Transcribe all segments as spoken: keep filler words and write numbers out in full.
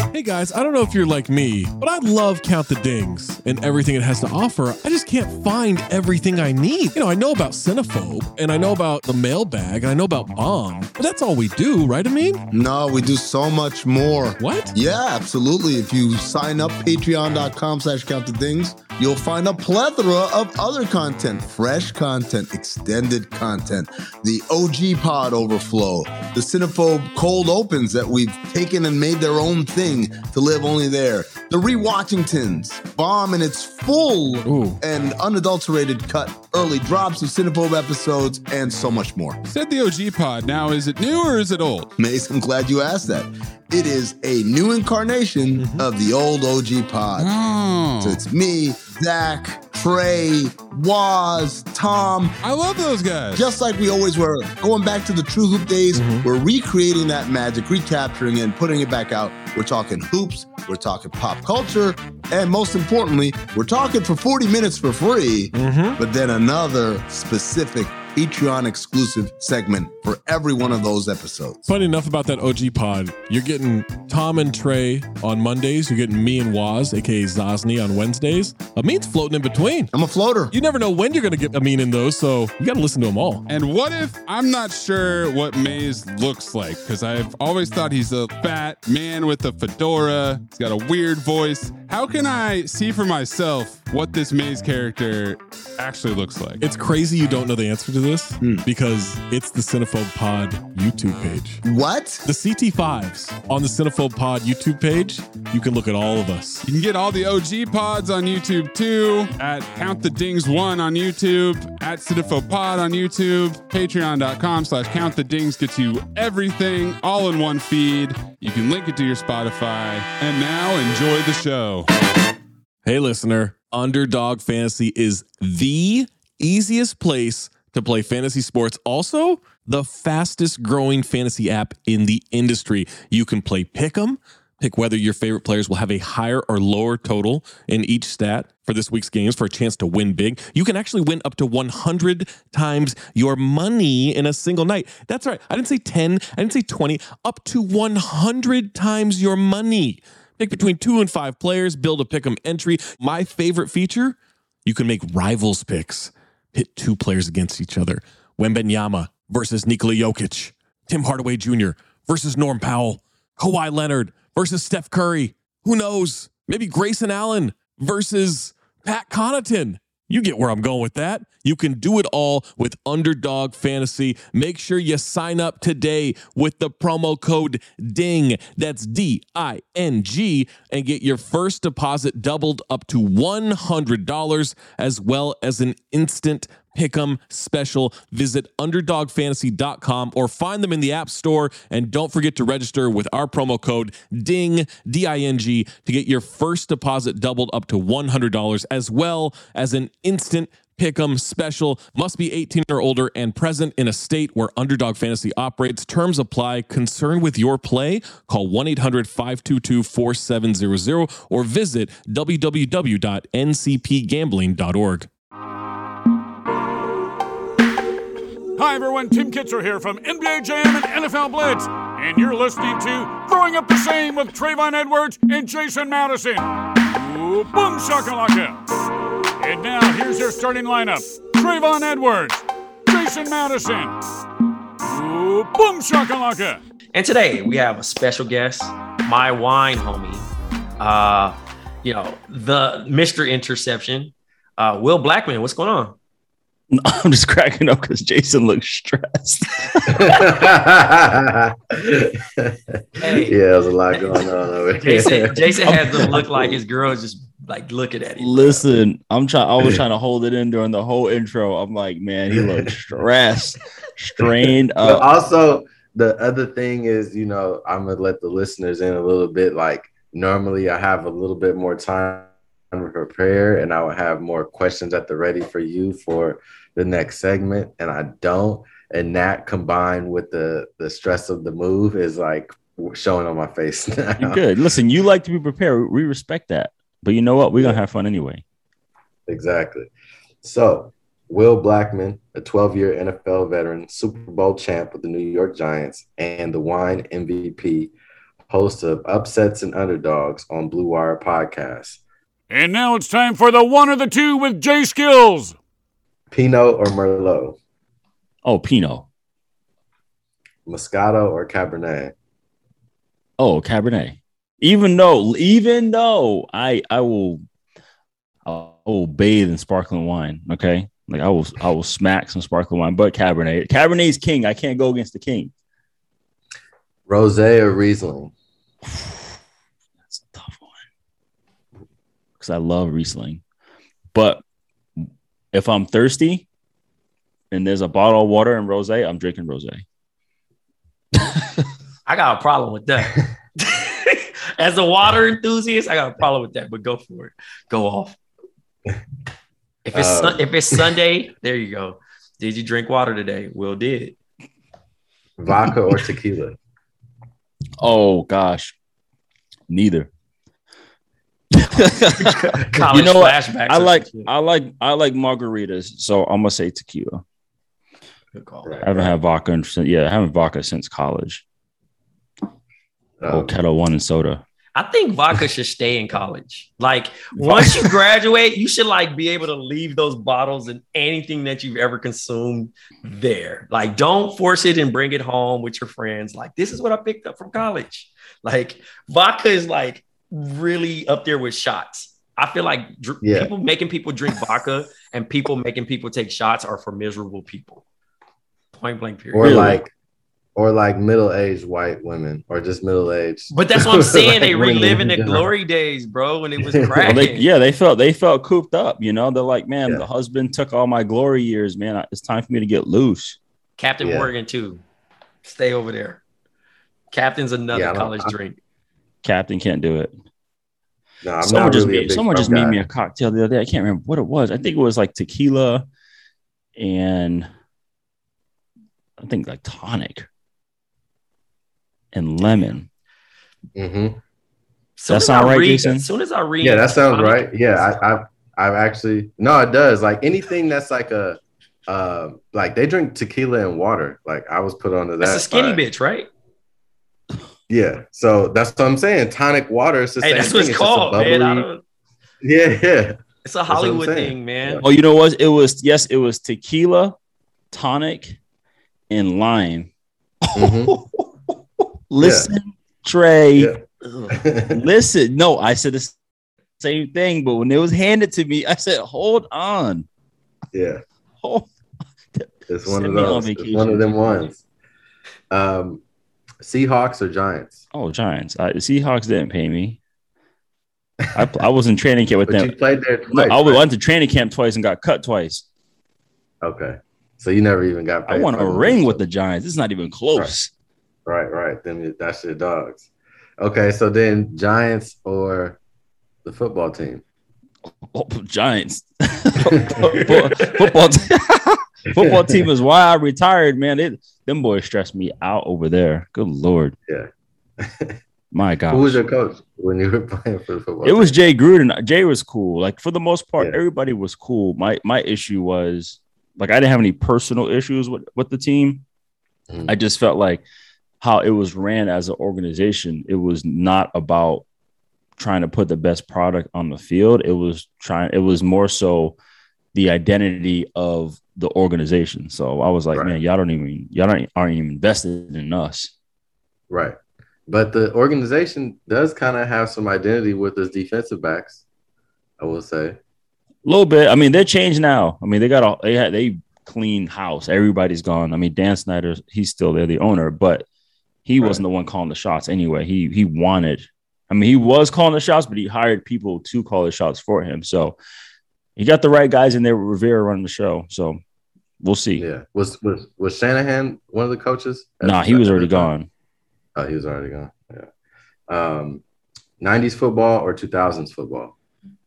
Hey guys, I don't know if you're like me, but I love Count the Dings and everything it has to offer. I just can't find everything I need. You know, I know about Cinephobe, and I know about the mailbag, and I know about Bomb, but that's all we do, right, Amin? No, we do so much more. What? Yeah, absolutely. If you sign up, patreon.com slash count the dings, you'll find a plethora of other content, fresh content, extended content, the O G Pod overflow, the Cinephobe cold opens that we've taken and made their own thing to live only there, the Rewatchingtons, Bomb in its full Ooh. and unadulterated cut, early drops of Cinephobe episodes, and so much more. You said the O G Pod. Now, is it new or is it old? Mace, I'm glad you asked that. It is a new incarnation mm-hmm. of the old O G Pod. Oh. So it's me, Zach, Trey, Waz, Tom. I love those guys. Just like we always were. Going back to the True Hoop days, mm-hmm. we're recreating that magic, recapturing it, and putting it back out. We're talking hoops, we're talking pop culture, and most importantly, we're talking for forty minutes for free, mm-hmm. but then another specific Patreon exclusive segment for every one of those episodes. Funny enough about that O G Pod, you're getting Tom and Trey on Mondays. You're getting me and Waz, aka Zosny, on Wednesdays. Amin's floating in between. I'm a floater. You never know when you're going to get Amin in those, so you got to listen to them all. And what if I'm not sure what Maze looks like? Because I've always thought he's a fat man with a fedora. He's got a weird voice. How can I see for myself what this Maze character actually looks like? It's crazy you don't know the answer to this mm. because it's the Cinephobe Pod YouTube page. What? The C T fives on the Cinephobe Pod YouTube page. You can look at all of us. You can get all the O G pods on YouTube too, at Count the Dings one on YouTube, at Cinephobe Pod on YouTube, patreon.com slash Count the Dings gets you everything all in one feed. You can link it to your Spotify. And now enjoy the show. Hey listener, Underdog Fantasy is the easiest place to play fantasy sports. Also, the fastest growing fantasy app in the industry. You can play Pick'em, pick whether your favorite players will have a higher or lower total in each stat for this week's games for a chance to win big. You can actually win up to one hundred times your money in a single night. That's right. I didn't say ten. I didn't say twenty. Up to one hundred times your money. Pick between two and five players, build a Pick'em entry. My favorite feature, you can make rivals picks. Pit two players against each other. Wembanyama versus Nikola Jokic. Tim Hardaway Junior versus Norm Powell. Kawhi Leonard versus Steph Curry. Who knows? Maybe Grayson Allen versus Pat Connaughton. You get where I'm going with that. You can do it all with Underdog Fantasy. Make sure you sign up today with the promo code DING. That's D I N G, and get your first deposit doubled up to one hundred dollars, as well as an instant Pick'em special. Visit underdog fantasy dot com or find them in the App Store. And don't forget to register with our promo code DING, D I N G, to get your first deposit doubled up to one hundred dollars, as well as an instant Pick'em special. Must be eighteen or older and present in a state where Underdog Fantasy operates. Terms apply. Concerned with your play? Call one eight hundred five two two four seven zero zero or visit w w w dot n c p gambling dot org. Hi everyone, Tim Kitzer here from N B A Jam and N F L Blitz, and you're listening to Throwing Up the Same with Trayvon Edwards and Jason Madison. Ooh, boom shakalaka. And now here's your starting lineup: Trayvon Edwards, Jason Madison. Ooh, boom shakalaka. And today we have a special guest, my wine homie, uh, you know, the Mister Interception, uh, Will Blackman. What's going on? I'm just cracking up because Jason looks stressed. Hey. Yeah, there's a lot going on over here. Jason, Jason has to look like his girl is just like looking at him. Listen, I'm trying. I was trying to hold it in during the whole intro. I'm like, man, he looks stressed, strained up. But also, the other thing is, you know, I'm gonna let the listeners in a little bit. Like normally, I have a little bit more time to prepare, and I would have more questions at the ready for you for the next segment, and I don't. And that combined with the the stress of the move is like showing on my face now. You're good. Listen, you like to be prepared. We respect that. But you know what? We're going to have fun anyway. Exactly. So, Will Blackman, a twelve-year N F L veteran, Super Bowl champ with the New York Giants, and the wine M V P, host of Upsets and Underdogs on Blue Wire Podcast. And now it's time for the one or the two with Jay Skills. Pinot or Merlot? Oh, Pinot. Moscato or Cabernet? Oh, Cabernet. Even though, even though I I will I will bathe in sparkling wine. Okay, like I will I will smack some sparkling wine, but Cabernet. Cabernet's king. I can't go against the king. Rosé or Riesling? That's a tough one because I love Riesling, but if I'm thirsty and there's a bottle of water and rosé, I'm drinking rosé. I got a problem with that. As a water enthusiast, I got a problem with that, but go for it. Go off. If it's Uh, sun- if it's Sunday, there you go. Did you drink water today? Will did. Vodka or tequila? Oh gosh, neither. College You know what? flashbacks. I or like some shit. I like I like margaritas, so I'm gonna say tequila. Good call. Right. I haven't had vodka in, yeah, I haven't vodka since college. Oh, Um, Kettle One and soda. I think vodka should stay in college. Like once you graduate, you should like be able to leave those bottles and anything that you've ever consumed there. Like don't force it and bring it home with your friends. Like this is what I picked up from college. Like vodka is like really up there with shots. I feel like dr- Yeah. people making people drink vodka and people making people take shots are for miserable people. Point blank period. or Really? like, or like middle-aged white women, or just middle-aged. But that's what I'm saying. They Like women reliving in the general. glory days, bro, when it was Well, Well, cracking. they, yeah, they felt they felt cooped up. You know, they're like, man, Yeah. the husband took all my glory years, man. I- It's time for me to get loose. Captain Yeah. Morgan too. Stay over there. Captain's another Yeah, I don't- college I- drink. Captain can't do it. No, I'm someone not just really a made big someone rum just made guy. me a cocktail the other day. I can't remember what it was. I think it was like tequila and I think like tonic and lemon. Mhm. Soon That as sound I right, read- Jason? As soon as I read, Yeah, that sounds tonic- right. Yeah, I, I've I've actually no, it does. Like anything that's like a uh like they drink tequila and water. Like I was put onto that. That's a skinny by- bitch, right? Yeah, so that's what I'm saying. Tonic water is the Hey, same that's thing. what it's It's just a called, man. I bubbly- don't, Yeah, yeah. it's a what I'm Hollywood saying. thing, man. Oh, you know what? It was yes, it was tequila, tonic, and lime. Mhm. Listen, Trey. Yeah. Ugh. Listen, no, I said the same thing, but when it was handed to me, I said, "Hold on, Yeah, hold." it's one Send of me on those. It's vacation. one of them ones. Um, Seahawks or Giants? Oh, Giants. I, the Seahawks didn't pay me. I, I was in training camp with But them. you played there No, twice. I right? went to training camp twice and got cut twice. Okay, so you never even got. I paid won a for them. ring with the Giants. It's not even close. Right, right. Then that's your dogs. Okay, so then Giants or the football team? Oh, Giants. football, football, te- football team is why I retired, man. It, them boys stressed me out over there. Good Lord. Yeah. My God. Who was your coach when you were playing for the football It was team? Jay Gruden. Jay was cool. Like for the most part, Yeah. everybody was cool. My my issue was like I didn't have any personal issues with, with the team. Mhm. I just felt like how it was ran as an organization. It was not about trying to put the best product on the field. It was trying. It was more so the identity of the organization. So I was like, Right. man, y'all don't even y'all don't, aren't even invested in us. Right. But the organization does kind of have some identity with its defensive backs, I will say. A little bit. I mean, they're changed now. I mean, they got a they had they clean house. Everybody's gone. I mean, Dan Snyder, he's still there, the owner, but he Right. wasn't the one calling the shots anyway. He he wanted. I mean, he was calling the shots, but he hired people to call the shots for him. So he got the right guys in there with Rivera running the show. So we'll see. Yeah. Was was was Shanahan one of the coaches? Nah, he was already gone. Oh, he was already gone. Yeah. Um, nineties football or two thousands football?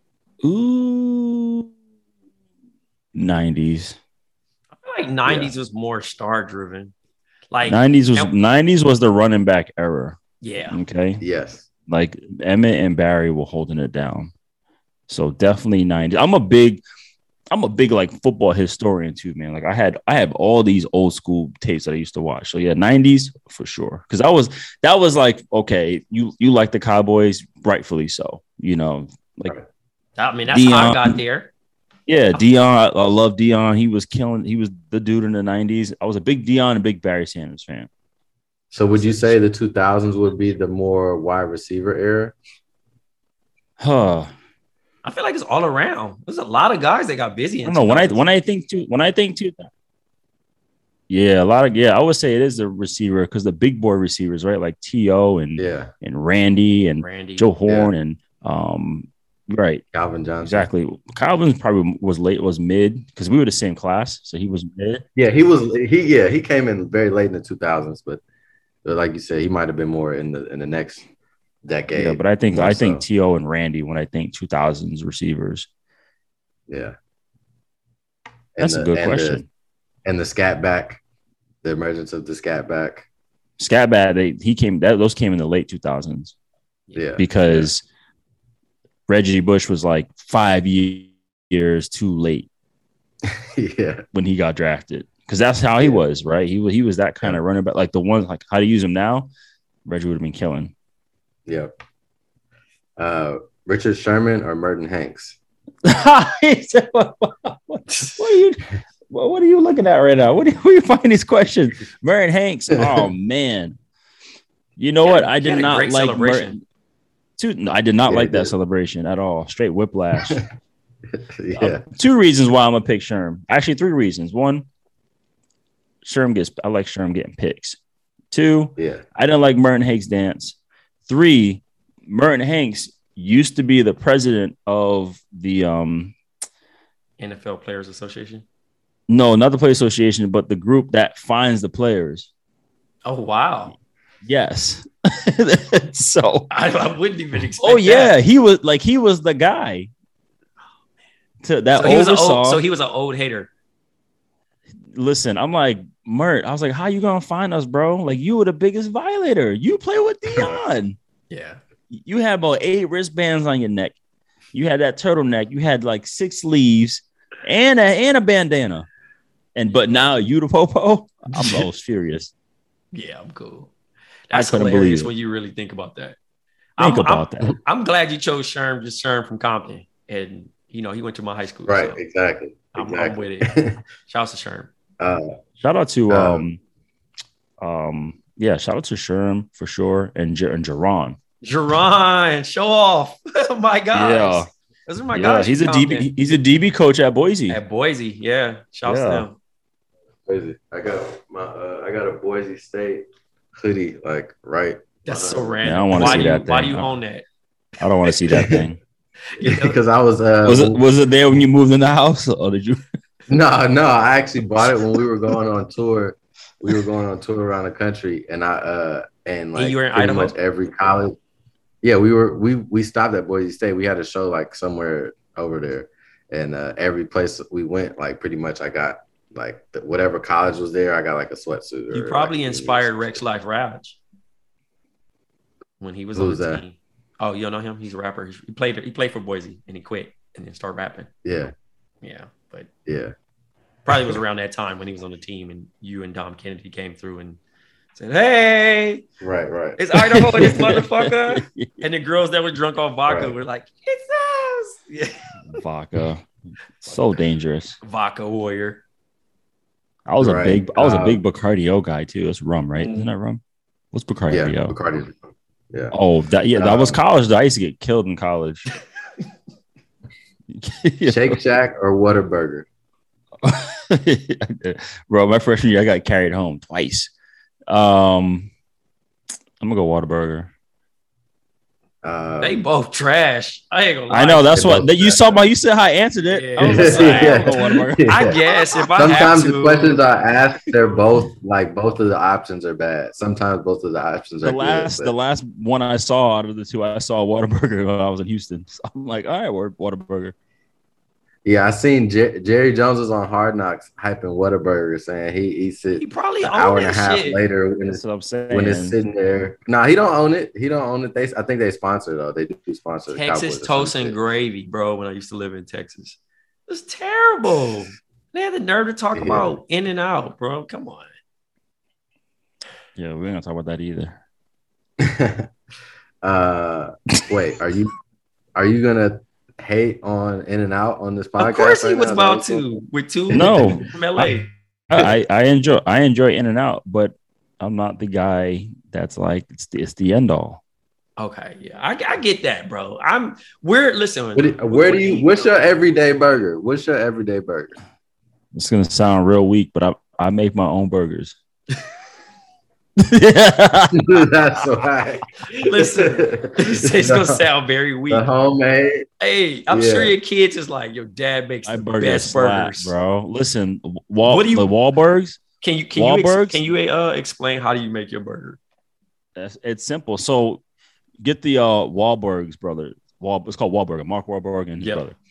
Ooh, nineties. I feel like nineties was more star driven. Like nineties was and- nineties was the running back era. yeah. Okay. Yes. Like Emmett and Barry were holding it down. So definitely nineties. I'm a big, I'm a big like football historian too, man. Like I had I have all these old school tapes that I used to watch. So yeah, nineties for sure. Because I was that was like, okay, you you like the Cowboys, rightfully so. You know, like I mean, that's Deion, how I got there. Yeah, Deion. I, I love Deion. He was killing. He was the dude in the nineties. I was a big Deion and big Barry Sanders fan. So would you say the two thousands would be the more wide receiver era? Huh. I feel like it's all around. There's a lot of guys that got busy. I don't know when I when I think to when I think to yeah, a lot of yeah. I would say it is the receiver because the big boy receivers, right? Like T O and yeah, and Randy and Randy. Joe Horn yeah. and um, right, Calvin Johnson. Exactly. Calvin probably was late, was mid because we were the same class, so he was mid. Yeah, he was. He yeah, he came in very late in the two thousands, but, but like you said, he might have been more in the in the next decade. Yeah, but I think I so. think T O and Randy when I think two thousands receivers. Yeah, that's the, a good and question. The, and the scat back, the emergence of the scat back. Scat back, they he came that those came in the late two thousands. Yeah, because yeah. Reggie Bush was like five years too late. yeah, when he got drafted, because that's how he yeah. was, right? He was he was that kind yeah. of running back, like the one like how to use him now. Reggie would have been killing. Yeah. Uh, Richard Sherman or Merton Hanks? what, what are you? What are you looking at right now? What do you, where you find these questions? Merton Hanks. Oh man, you know yeah, what? I did not like Merton. Two, no, I did not yeah, like that celebration at all. Straight whiplash. yeah. Uh, two reasons why I'm gonna pick Sherm. Actually, three reasons. One, Sherm gets. I like Sherm getting picks. Two, yeah. I didn't like Merton Hanks' dance. Three, Merton Hanks used to be the president of the um, N F L Players Association. No, not the Players Association, but the group that finds the players. Oh wow! Yes. so I, I wouldn't even expect. Oh yeah, that. he was like he was the guy. To that so he oversaw. Was old, so he was an old hater. Listen, I'm like Mert. I was like, how you gonna find us, bro? Like you were the biggest violator. You play with Deion. Yeah. You had about eight wristbands on your neck. You had that turtleneck. You had like six sleeves and a and a bandana. And but now you the popo. I'm almost furious. Yeah, I'm cool. That's I couldn't hilarious believe it. when you really think about that. Think I'm, about I'm, that. I'm glad you chose Sherm, just Sherm from Compton. And, you know, he went to my high school. Right, so exactly. I'm, exactly. I'm with it. Shouts to Sherm. Uh, shout out to, um, um, um, yeah, shout out to Sherm for sure. And, Jer- and Jerron. Jerron, show off. Oh, my God. Yeah. Those are my yeah, guys. He's a D B. He's a D B coach at Boise. At Boise, yeah. Shouts yeah. to them. Crazy. I got my. Uh, I got a Boise State hoodie, like right. That's so behind. random. Man, I don't want to why see do that you, thing. Why do you own that? I don't want to see that thing. Because I was. Uh, was it Was it there when you moved in the house, or did you? No, no. I actually bought it when we were going on tour. We were going on tour around the country, and I uh and like and you were in pretty Idaho? much every college. Yeah, we were. We we stopped at Boise State. We had a show like somewhere over there, and uh, every place we went, like pretty much, I got like the, whatever college was there. I got like a sweatsuit. You or, probably like, inspired Rex Life Raj when he was Who's on the that? team. Oh, you don't know him? He's a rapper. He played. He played for Boise, and he quit, and then started rapping. Yeah, Yeah, but yeah. probably was around that time when he was on the team, and you and Dom Kennedy came through and said, "Hey, Right, right. it's Idaho, this motherfucker." And the girls that were drunk on vodka Right. were like, "It's us." Yeah, Vodka, so dangerous. vodka warrior. I was Right. a big, I was a Uh, big Bacardi guy too. It's rum, right? Isn't that rum? What's Bacardi? Yeah, Bacardi. Yeah. Oh, that yeah, that was Um, college. Though. I used to get killed in college. Shake Shack or Whataburger? Bro, my freshman year, I got carried home twice. Um, I'm gonna go Whataburger. Um, They both trash. I ain't gonna lie. I know that's They what both that you trash. saw. My you said how I answered it. Yeah. I was like, Yeah. I'll go Whataburger. I Yeah. guess if I Sometimes have to, the questions are asked, they're both like both of the options are bad. Sometimes both of the options are The last, good. the but- last one I saw out of the two, I saw Whataburger when I was in Houston. So I'm like, all right, word Whataburger. Yeah, I seen Jer- Jerry Jones was on Hard Knocks hyping Whataburger, saying he eats it he probably an owned hour and a that half shit. later when That's it's what I'm saying. when it's sitting there. No, he don't own it. He don't own it. They, I think they sponsor though. They do sponsor the Texas Cowboys or some toast and shit. gravy, bro. When I used to live in Texas, was terrible. They had the nerve to talk Yeah. about In and Out, bro. Come on. Yeah, we're gonna talk about that either. uh, wait, are you are you gonna hate on In and Out on this podcast? Of course, he right was now? about to with two No. from L A. I, I enjoy I enjoy In and Out, but I'm not the guy that's like it's the, it's the end all. Okay, yeah, I, I get that, bro. I'm we're listen. What do- where do you? What's your everyday burger? What's your everyday burger? It's gonna sound real weak, but I I make my own burgers. That's right. Listen, it's gonna sound very weak. The homemade. Hey, I'm Yeah. sure your kids is like, your dad makes My the burgers best slap, burgers, bro. Listen, Wal- What do you- the Wahlbergs. Can you can you ex- Wahlbergs? can you uh, explain how do you make your burger? That's, it's simple. So get the uh, Wahlbergs brother. Wal- it's called Wahlburger. Mark Wahlberg and his Yep. brother,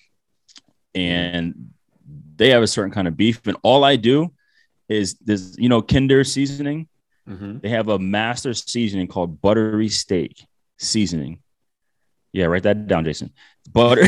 and they have a certain kind of beef. And all I do is this, you know, Kinder seasoning. Mm-hmm. They have a master seasoning called buttery steak seasoning. Yeah, write that down, Jason. Butter.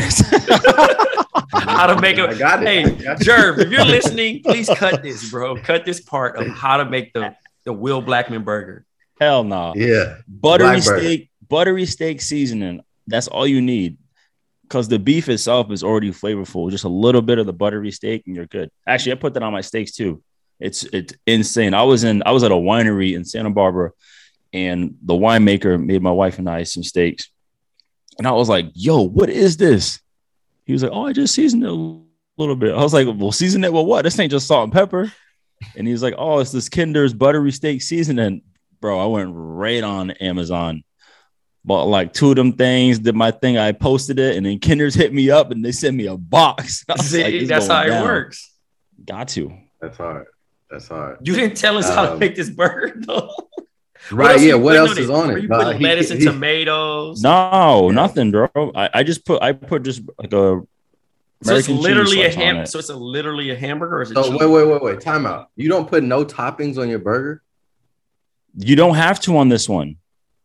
How to make a I got it. Hey, I got it. Jerv, if you're listening, please cut this, bro. Cut this part of how to make the the Will Blackman burger. Hell no. Yeah. Buttery Black burger. steak, buttery steak seasoning. That's all you need. Because the beef itself is already flavorful. Just a little bit of the buttery steak, and you're good. Actually, I put that on my steaks too. It's it's insane. I was in I was at a winery in Santa Barbara, and the winemaker made my wife and I some steaks. And I was like, yo, what is this? He was like, oh, I just seasoned it a little bit. I was like, well, season it with what? This ain't just salt and pepper. And he's like, oh, it's this Kinder's buttery steak seasoning. Bro, I went right on Amazon. Bought like two of them things, did my thing. I posted it, and then Kinder's hit me up and they sent me a box. I was See, like, this that's going how it down. works. Got to. That's hard. That's hard. You didn't tell us how to Um, make this burger, though. Right? else Yeah. you What putting else on is it? on Are it? you dog? putting He- lettuce and he- tomatoes? No, Yeah. nothing, bro. I, I just put I put just like a So it's American cheese literally a sauce on ham. it. So it's a literally a hamburger, or is it? So cheese? wait, wait, wait, wait. Time out. You don't put no toppings on your burger, You don't have to on this one.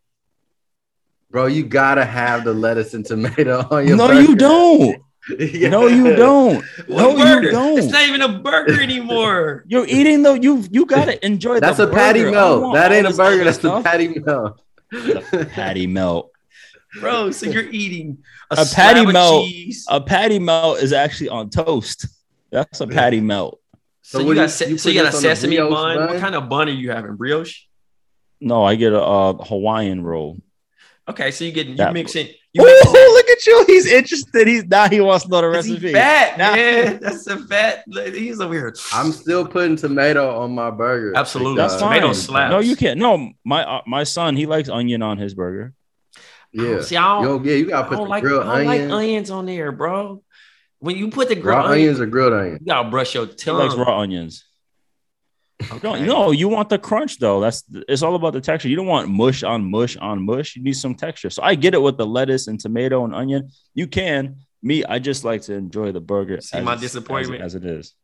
bro. You gotta have the lettuce and tomato on your. No, burger. you don't. Yeah. No, you don't. What No, you burger? don't. It's not even a burger anymore. You're eating though. You you gotta enjoy. That's the a patty burger. I don't melt. want That all ain't a this burger. other That's a stuff. patty melt. Patty melt. Bro, so you're eating a, A slab patty of melt. cheese. A patty melt is actually on toast. That's a patty melt. So, So you what got do you- se- you so put you got a this on the sesame brioche bun. What bun? kind of bun are you having? Brioche. No, I get a, uh Hawaiian roll. Okay, so you get you That- mixing. You Oh, mixing that- look at you! He's interested. He's now he wants to know the 'cause he recipe. fat, Now- man. That's a fat. He's over here. I'm still putting tomato on my burger. Absolutely. That's because- fine. Tomato slaps. No, you can't. No, my uh, my son he likes onion on his burger. Yeah. See, I don't, Yo, yeah, you I gotta put don't the like, grilled I don't like onions. onions on there, bro. When you put the grilled Raw onions, onions or grilled onions? you gotta brush your He tongue. likes raw onions. Okay. No, no, you want the crunch though. That's it's all about the texture. You don't want mush on mush on mush. You need some texture. So I get it with the lettuce and tomato and onion. You can. Me, I just like to enjoy the burger. See my as- disappointment? as, as it is.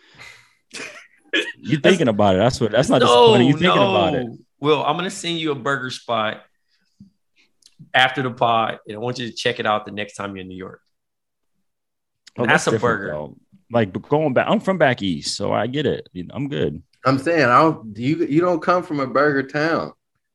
You thinking about it? That's what. That's not no, disappointing. You thinking no. about it? Well, I'm gonna send you a burger spot after the pod, and I want you to check it out the next time you're in New York. Oh, That's a different, burger. though. Like going back, I'm from back east, so I get it. You know, I'm good. I'm saying I don't. You you don't come from a burger town.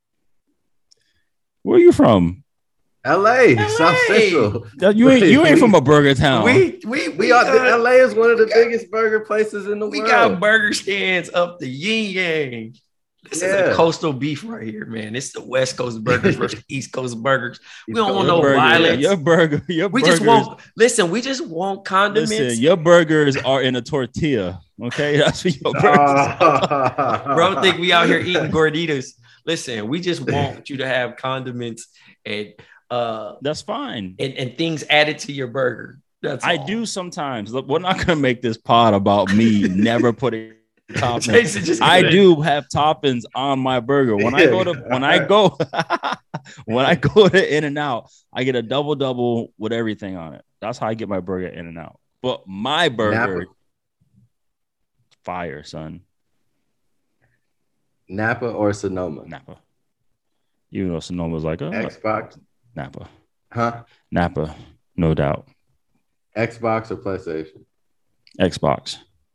Where are you from? L A, L A. South Central. You ain't you ain't from a burger town. We we We are. got, L A is one of the we got- biggest burger places in the we world. got burger stands up the yin yang. This is Yeah. a coastal beef right here, man. It's the West Coast burgers versus East Coast burgers. We don't want Your no burger, violence. Your burger, your We burgers, just want listen. We just want condiments. listen. Your burgers are in a tortilla. Okay, that's what your burgers. are. Bro, think we out here eating gorditas. Listen, we just want you to have condiments and uh That's fine. and, and things added to your burger. That's I all. do sometimes. Look, we're not gonna make this pod about me never putting toppings. Jason just I gonna- do have toppings on my burger. When I go to when I go when I go to In and Out, I get a double double with everything on it. That's how I get my burger In and Out. But my burger, Napa. fire, son. Napa or Sonoma? Napa. You know, Sonoma's like, oh, Xbox, Napa. huh? Napa, no doubt. Xbox or PlayStation? Xbox.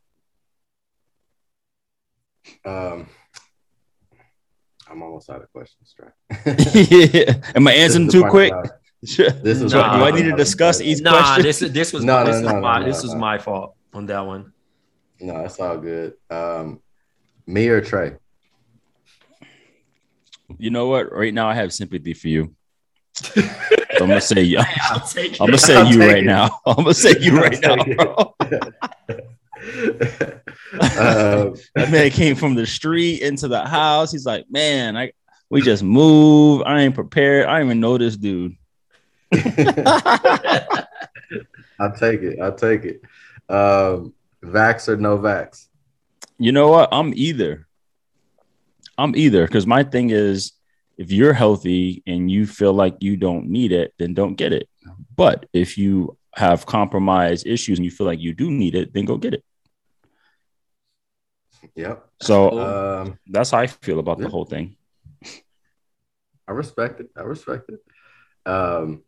Um, I'm almost out of questions, right? Yeah. Am I answering too quick? This is Nah. Do I need to discuss each Nah, question? this is this was No, this no, was no, my no, this no, was no. my fault on that one. No, it's all good. Um, me or Trey? You know what? Right now, I have sympathy for you. So I'm gonna say you. I'll take it. I'm gonna say I'll you take right it. now. I'm gonna say you I'll right now, take it. bro. Uh, That man came from the street into the house. He's like, man, I we just moved. I ain't prepared. I didn't even know this dude. I'll take it. I'll take it. Um, vax or no vax? You know what? I'm either. I'm either because my thing is, if you're healthy and you feel like you don't need it, then don't get it. But if you have compromised issues and you feel like you do need it, then go get it. Yep. So Um, that's how I feel about yeah. the whole thing. I respect it. I respect it. Um,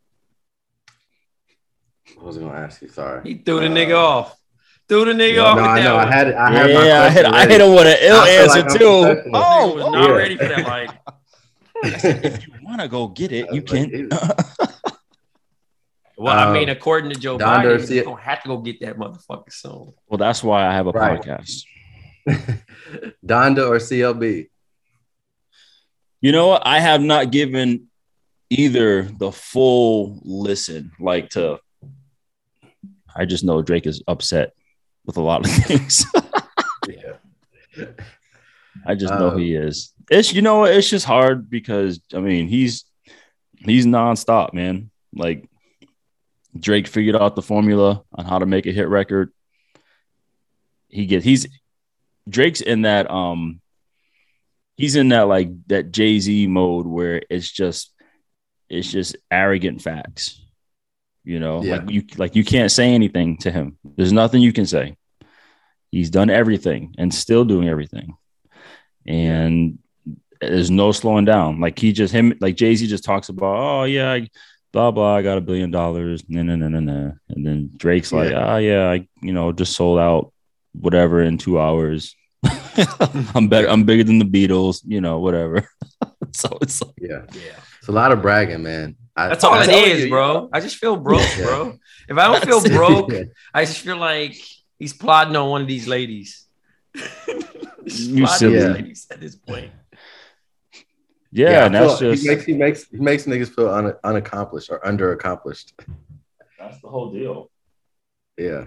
what was I gonna ask you? Sorry. He threw the Uh, nigga off. Threw the nigga No, off. no, with I that know. I one. had it. I had my Yeah, I hit, question I ready. hit him with an ill I feel answer like I'm too. professional. Nigga Oh, was oh. not yeah. ready for that. Like, I said, if you want to go get it, I you was like, can. well, I Um, mean, according to Joe Donda or Biden, C- he's gonna have to go get that motherfucker soon. Well, that's why I have a Right. podcast. Donda or C L B? You know what? I have not given either the full listen. Like to, I just know Drake is upset with a lot of things. Yeah. I just know Um, he is. It's you know what? It's just hard because I mean he's he's nonstop, man. Like Drake figured out the formula on how to make a hit record. He gets he's Drake's in that um he's in that like that Jay-Z mode where it's just it's just arrogant facts. You know, Yeah. like you like you can't say anything to him. There's nothing you can say. He's done everything and still doing everything. And there's no slowing down. Like he just him like Jay-Z just talks about, oh yeah, I, blah blah, I got a billion dollars. Nah, nah, nah, nah, nah. And then Drake's like, Yeah. oh yeah, I you know just sold out whatever in two hours. I'm better, I'm bigger than the Beatles, you know, whatever. So it's like, Yeah. Yeah, It's a lot of bragging, man. I, that's all I it tell is, you, bro. I just feel broke, Yeah. bro. If I don't feel That's it. broke, Yeah. I just feel like he's plotting on one of these ladies. He's You plotting silly. on these ladies at this point. yeah, Yeah, I and that's feel- just he makes he makes he makes niggas feel un, unaccomplished or underaccomplished. that's the whole deal. Yeah,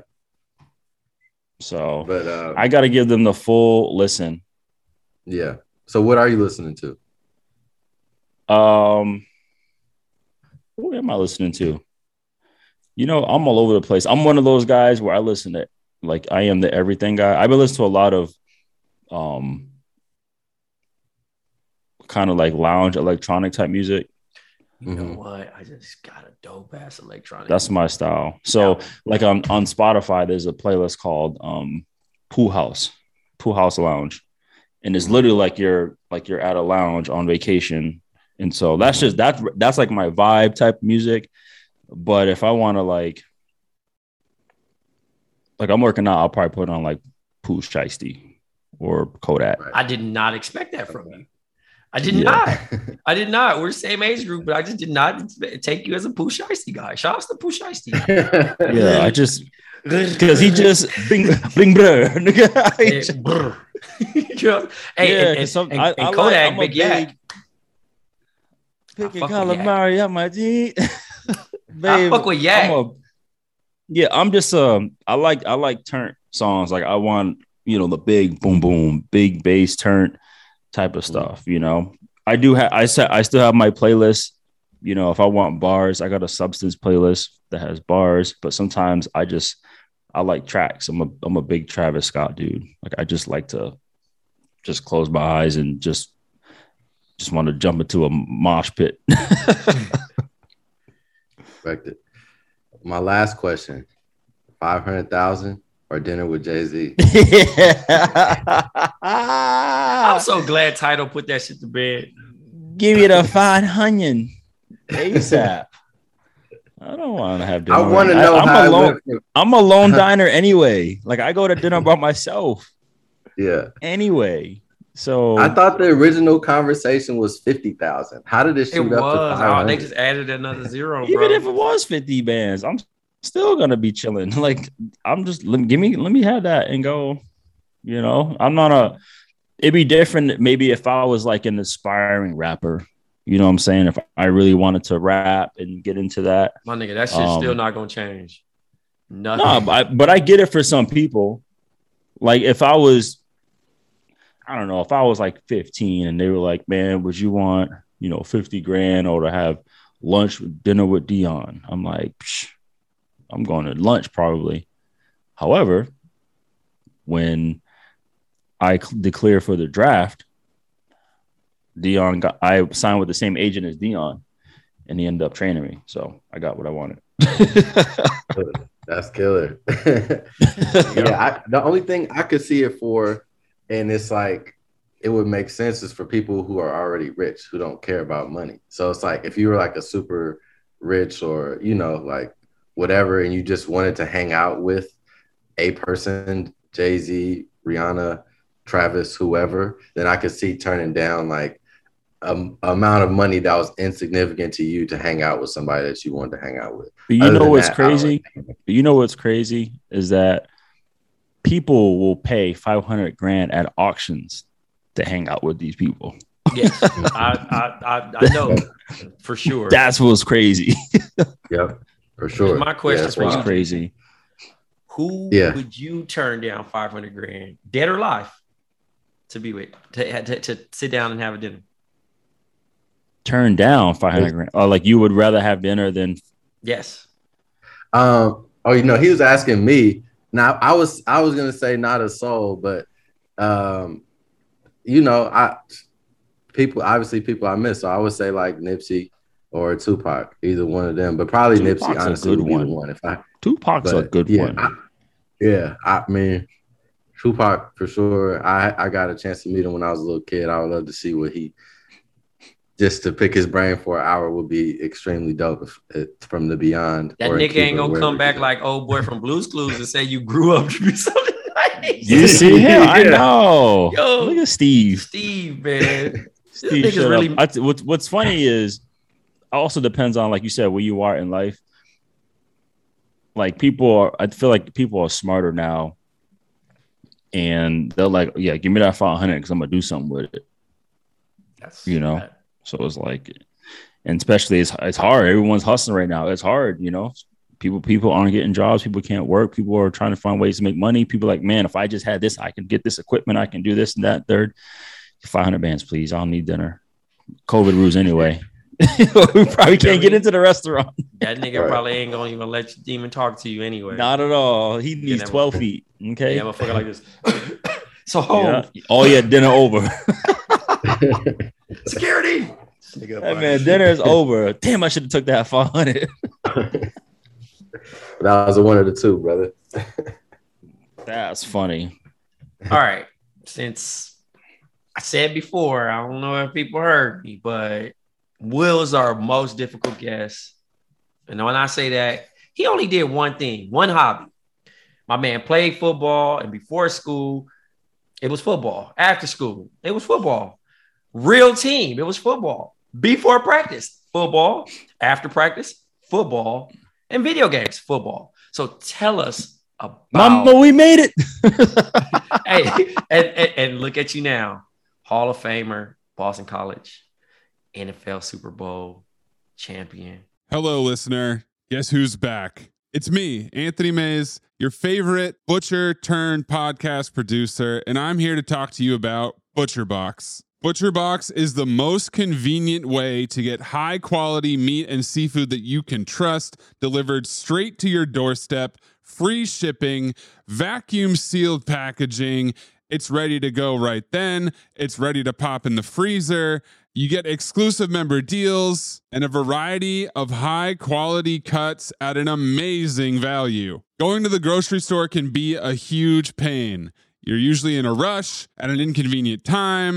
So but uh, I got to give them the full listen. yeah. So what are you listening to? Um, what am I listening to? You know, I'm all over the place. I'm one of those guys where I listen to like I am the everything guy. I've been listening to a lot of um kind of like lounge electronic type music. You know Mhm. what? I just got a dope ass electronic. That's my style. So like on, on Spotify, there's a playlist called um Pool House, Pool House Lounge. And it's literally like you're like you're at a lounge on vacation. And so that's just that's that's like my vibe type of music. But if I want to like like I'm working out, I'll probably put on like Pooh Shiesty or Kodak. Right. I did not expect that from you. I did Yeah. not. I did not. We're the same age group, but I just did not expect- take you as a Pooh Shiesty guy. Shout out to Pooh Shiesty. Yeah, I just because he just bling bling bro. nigga. I Hey, just- brr. You know? Hey, Yeah, and, 'cause and, some- and- I- and I like- Kodak, I'm a Big Yak. big- Picking fuck with Yak. calamari on my G. I Babe, fuck with Yak. I'm a- yeah, I'm just um I like I like turn songs. Like I want, you know, the big boom boom, big bass turn type of stuff, you know. I do have I said I still have my playlist. You know, if I want bars, I got a Substance playlist that has bars, but sometimes I just I like tracks. I'm a I'm a big Travis Scott dude. Like I just like to just close my eyes and just just want to jump into a mosh pit. Respect it. My last question: five hundred thousand or dinner with Jay Z? I'm so glad Title put that shit to bed. Give me the fine onion ASAP. I don't want to have dinner. I want to I- know I'm how a it lone, went from- I'm a lone diner anyway. Like I go to dinner by myself Yeah. anyway. So I thought the original conversation was fifty thousand. How did it It shoot up to was. five Oh, hundred? they just added another zero, even bro. if it was fifty bands, I'm still gonna be chilling. Like I'm just let, give me let me have that and go. You know, I'm not a. It'd be different maybe if I was like an aspiring rapper. You know what I'm saying? If I really wanted to rap and get into that. My nigga, that shit's Um, still not gonna change. Nothing. No, but I, but I get it for some people. Like if I was, I don't know, if I was like fifteen and they were like, man, would you want, you know, fifty grand or to have lunch with dinner with Dion? I'm like, Psh, I'm going to lunch probably. However, when I cl- declare for the draft, Dion got, I signed with the same agent as Dion and he ended up training me. So I got what I wanted. That's killer. Yeah, I, the only thing I could see it for, and it's like it would make sense, is for people who are already rich who don't care about money. So it's like if you were like a super rich or you know like whatever, and you just wanted to hang out with a person, Jay-Z, Rihanna, Travis, whoever, then I could see turning down like a amount of money that was insignificant to you to hang out with somebody that you wanted to hang out with. But you Other know than what's that, I don't crazy? But you know what's crazy is that people will pay five hundred grand at auctions to hang out with these people. Yes, I, I, I, I know for sure. That's what's crazy. Yep, for sure. My question that's for What's you, wild. crazy. Who Yeah. would you turn down five hundred grand, dead or alive, to be with, to, to, to sit down and have a dinner? Turn down five hundred grand. Or like you would rather have dinner than Yes. Um. Oh, you know, he was asking me. Now, I was I was gonna say not a soul, but um, you know, I people obviously people I miss. So I would say like Nipsey or Tupac, either one of them. But probably Tupac's Nipsey. a Honestly, good would be one. the one. If I Tupac's a but, good yeah, one. I, yeah, I mean, Tupac for sure. I I got a chance to meet him when I was a little kid. I would love to see what he. Just to pick his brain for an hour would be extremely dope if, if, from the beyond. That or in nigga ain't Cuba, gonna wherever come back he- like old boy from Blue's Clues and say you grew up to be something nice. You see him? I Yeah. know. Yo. Look at Steve. Steve, man. Steve nigga's shut really- up. I t- what's, what's funny is also depends on, like you said, where you are in life. Like people are, I feel like people are smarter now. And they're like, yeah, give me that five hundred because I'm going to do something with it. That's You know? So it's like, and especially it's it's hard. Everyone's hustling right now. It's hard, you know. People people aren't getting jobs. People can't work. People are trying to find ways to make money. People are like, man, if I just had this, I can get this equipment. I can do this and that. Third, five hundred bands, please. I don't need dinner. COVID rules anyway. We probably can't get into the restaurant. That nigga Right. probably ain't gonna even let you even talk to you anyway. Not at all. He needs that twelve feet. Okay. Yeah, motherfucker like this. So home. Yeah. Oh yeah, dinner over. Security. Nigga, Hey, man, dinner is over. Damn, I should have took that five hundred. That was a one of the two, brother. That's funny. All right. Since I said before, I don't know if people heard me, but Will is our most difficult guest. And when I say that, he only did one thing, one hobby. My man played football, and before school, it was football. After school, it was football. Real team, it was football. Before practice, football. After practice, football. And video games, football. So tell us about Mama, we made it. hey, and, and, and look at you now. Hall of Famer, Boston College, N F L Super Bowl champion. Hello, listener. Guess who's back? It's me, Anthony Mays, your favorite butcher turned podcast producer, and I'm here to talk to you about ButcherBox. ButcherBox is the most convenient way to get high quality meat and seafood that you can trust delivered straight to your doorstep, free shipping, vacuum sealed packaging. It's ready to go right then. It's ready to pop in the freezer. You get exclusive member deals and a variety of high quality cuts at an amazing value. Going to the grocery store can be a huge pain. You're usually in a rush at an inconvenient time.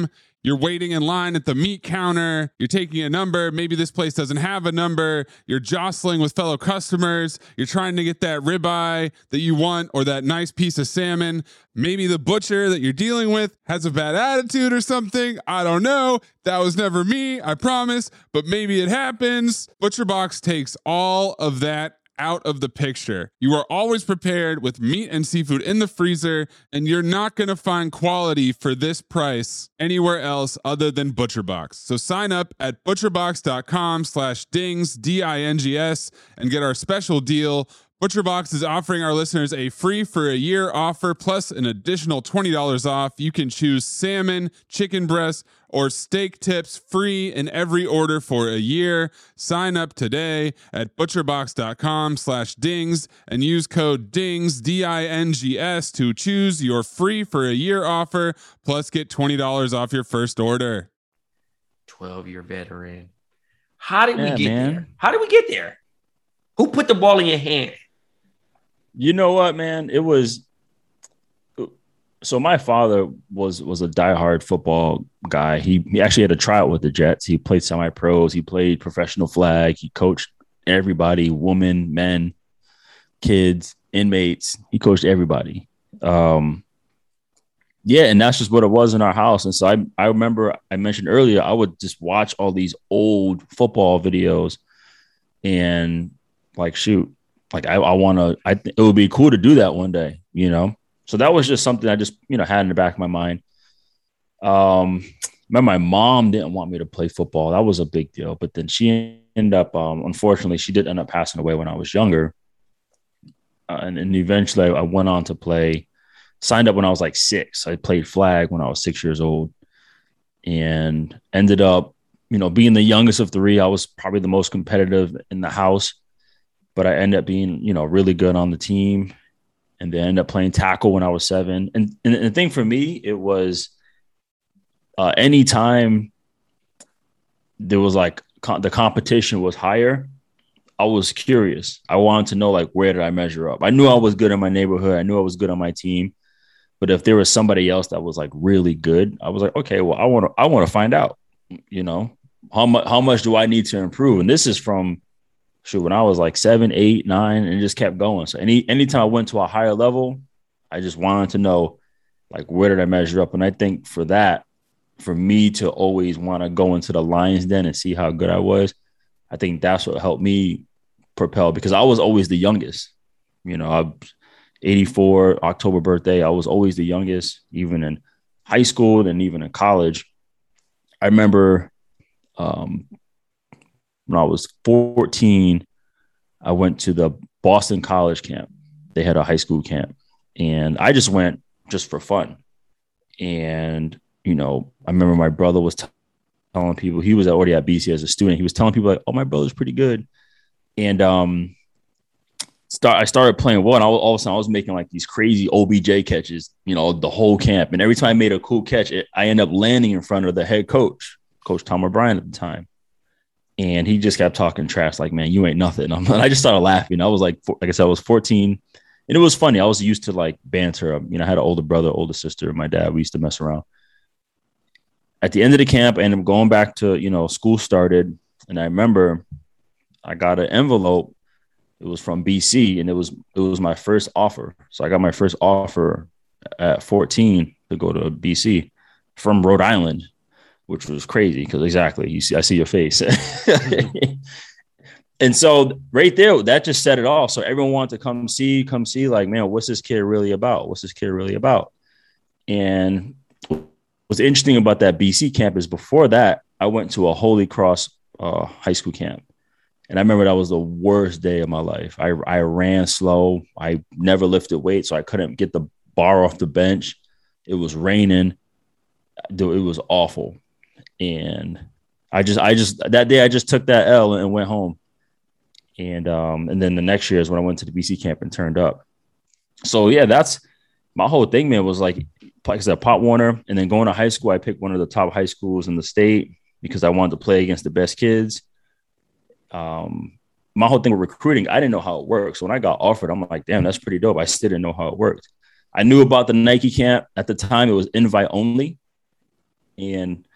You're waiting in line at the meat counter. You're taking a number. Maybe this place doesn't have a number. You're jostling with fellow customers. You're trying to get that ribeye that you want or that nice piece of salmon. Maybe the butcher that you're dealing with has a bad attitude or something. I don't know. That was never me, I promise, but maybe it happens. ButcherBox takes all of that out of the picture. You are always prepared with meat and seafood in the freezer, and you're not going to find quality for this price anywhere else other than ButcherBox. So sign up at butcherbox.com slash dings, D I N G S, and get our special deal. ButcherBox is offering our listeners a free for a year offer plus an additional twenty dollars off. You can choose salmon, chicken breast, or steak tips free in every order for a year. Sign up today at butcherbox.com slash dings and use code DINGS, D I N G S, to choose your free for a year offer plus get twenty dollars off your first order. twelve-year veteran. How did Yeah, we get man. there? How did we get there? Who put the ball in your hand? You know what, man? It was so my father was was a diehard football guy. He he actually had a tryout with the Jets. He played semi-pros. He played professional flag. He coached everybody, women, men, kids, inmates. He coached everybody. Um, yeah, and that's just what it was in our house. And so I I remember I mentioned earlier, I would just watch all these old football videos and like, shoot, like I, I want to, I th- it would be cool to do that one day, you know? So that was just something I just, you know, had in the back of my mind. Um, remember my mom didn't want me to play football. That was a big deal. But then she ended up, um, unfortunately, she did end up passing away when I was younger. Uh, and, and eventually I went on to play, signed up when I was like six. I played flag when I was six years old and ended up, you know, being the youngest of three. I was probably the most competitive in the house. But I ended up being, you know, really good on the team, and then ended up playing tackle when I was seven. And, and the thing for me, it was uh, anytime there was like co- the competition was higher, I was curious. I wanted to know, like, where did I measure up? I knew I was good in my neighborhood. I knew I was good on my team. But if there was somebody else that was like really good, I was like, okay, well, I want to, I want to find out, you know, how much, how much do I need to improve? And this is from, shoot, when I was like seven, eight, nine, and it just kept going. So any anytime I went to a higher level, I just wanted to know, like, where did I measure up? And I think for that, for me to always want to go into the lion's den and see how good I was, I think that's what helped me propel, because I was always the youngest. You know, I eighty-four, October birthday, I was always the youngest, even in high school and even in college. I remember um, when I was fourteen, I went to the Boston College camp. They had a high school camp, and I just went just for fun. And, you know, I remember my brother was t- telling people, he was already at B C as a student. He was telling people like, oh, my brother's pretty good. And um, start, I started playing well, and I was, all of a sudden I was making like these crazy O B J catches, you know, the whole camp. And every time I made a cool catch, it, I ended up landing in front of the head coach, Coach Tom O'Brien at the time. And he just kept talking trash, like, man, you ain't nothing. And I just started laughing. I was like, like I said, I was fourteen. And it was funny. I was used to like banter. You know, I had an older brother, older sister, and my dad. We used to mess around. At the end of the camp, and I'm going back to, you know, school started. And I remember I got an envelope. It was from B C, and it was it was my first offer. So I got my first offer at fourteen to go to B C from Rhode Island, which was crazy because exactly, you see, I see your face. And so right there, that just set it off. So everyone wanted to come see, come see, like, man, what's this kid really about? What's this kid really about? And what's interesting about that B C camp is before that, I went to a Holy Cross uh, high school camp. And I remember that was the worst day of my life. I, I ran slow. I never lifted weights, so I couldn't get the bar off the bench. It was raining. It was awful. And I just, I just, that day I just took that L and went home. And, um, and then the next year is when I went to the B C camp and turned up. So yeah, that's my whole thing, man, was like, like I said, Pop Warner. And then going to high school, I picked one of the top high schools in the state because I wanted to play against the best kids. Um, my whole thing with recruiting, I didn't know how it works. So when I got offered, I'm like, damn, that's pretty dope. I still didn't know how it worked. I knew about the Nike camp at the time. It was invite only. And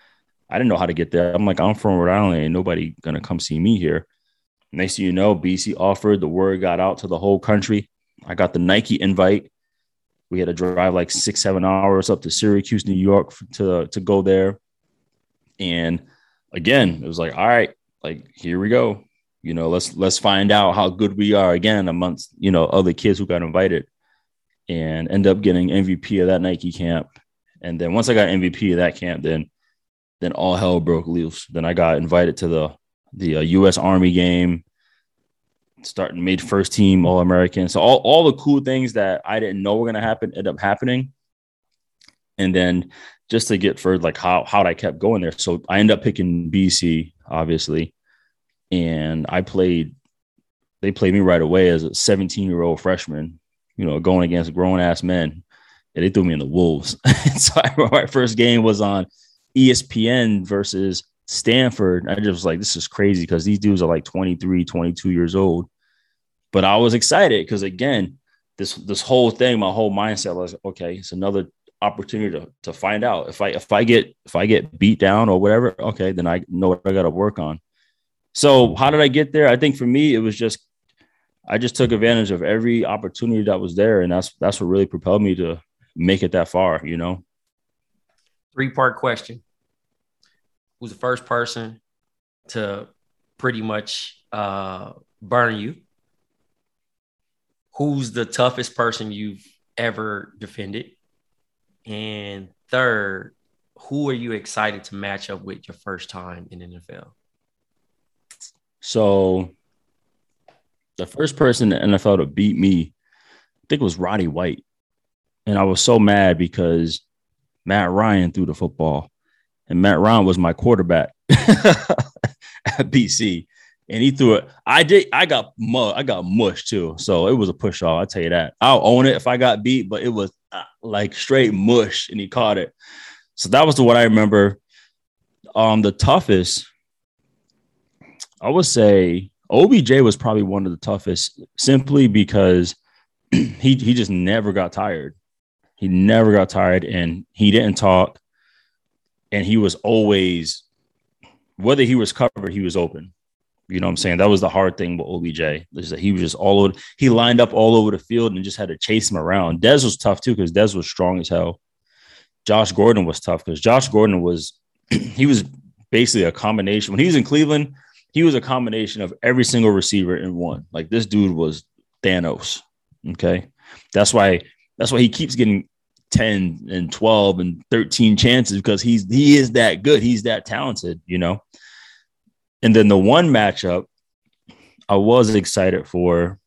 I didn't know how to get there. I'm like, I'm from Rhode Island. Ain't nobody going to come see me here. Next thing you know, B C offered. The word got out to the whole country. I got the Nike invite. We had to drive like six, seven hours up to Syracuse, New York to, to go there. And again, it was like, all right, like, here we go. You know, let's let's find out how good we are again amongst, you know, other kids who got invited, and end up getting M V P of that Nike camp. And then once I got M V P of that camp, then then all hell broke loose. Then I got invited to the the uh, U S Army game, starting made first team All American. So all, all the cool things that I didn't know were going to happen ended up happening. And then just to get further, like how, how I kept going there. So I ended up picking B C, obviously. And I played, they played me right away as a seventeen year old freshman, you know, going against grown ass men. And they threw me in the wolves. So I remember my first game was on E S P N versus Stanford. I just was like, this is crazy because these dudes are like twenty-three, twenty-two years old. But I was excited because, again, this this whole thing, my whole mindset was, okay, it's another opportunity to, to find out. If I if I get if I get beat down or whatever, okay, then I know what I got to work on. So how did I get there? I think for me, it was just I just took advantage of every opportunity that was there. And that's that's what really propelled me to make it that far, you know. Three-part question. Who's the first person to pretty much uh, burn you? Who's the toughest person you've ever defended? And third, who are you excited to match up with your first time in the N F L? So the first person in the N F L to beat me, I think it was Roddy White. And I was so mad because Matt Ryan threw the football. And Matt Ryan was my quarterback at B C. And he threw it. I did. I got mu- I got mushed too. So it was a push off. I'll tell you that. I'll own it if I got beat, but it was uh, like straight mush, and he caught it. So that was the what I remember. Um, the toughest, I would say O B J was probably one of the toughest, simply because he he just never got tired. He never got tired, and he didn't talk. And he was always, whether he was covered, he was open. You know what I'm saying? That was the hard thing with O B J, is that he was just all over. He lined up all over the field and just had to chase him around. Dez was tough too, because Dez was strong as hell. Josh Gordon was tough because Josh Gordon was, he was basically a combination. When he was in Cleveland, he was a combination of every single receiver in one. Like, this dude was Thanos. Okay. That's why, that's why he keeps getting ten and twelve and thirteen chances, because he's, he is that good. He's that talented, you know? And then the one matchup I was excited for,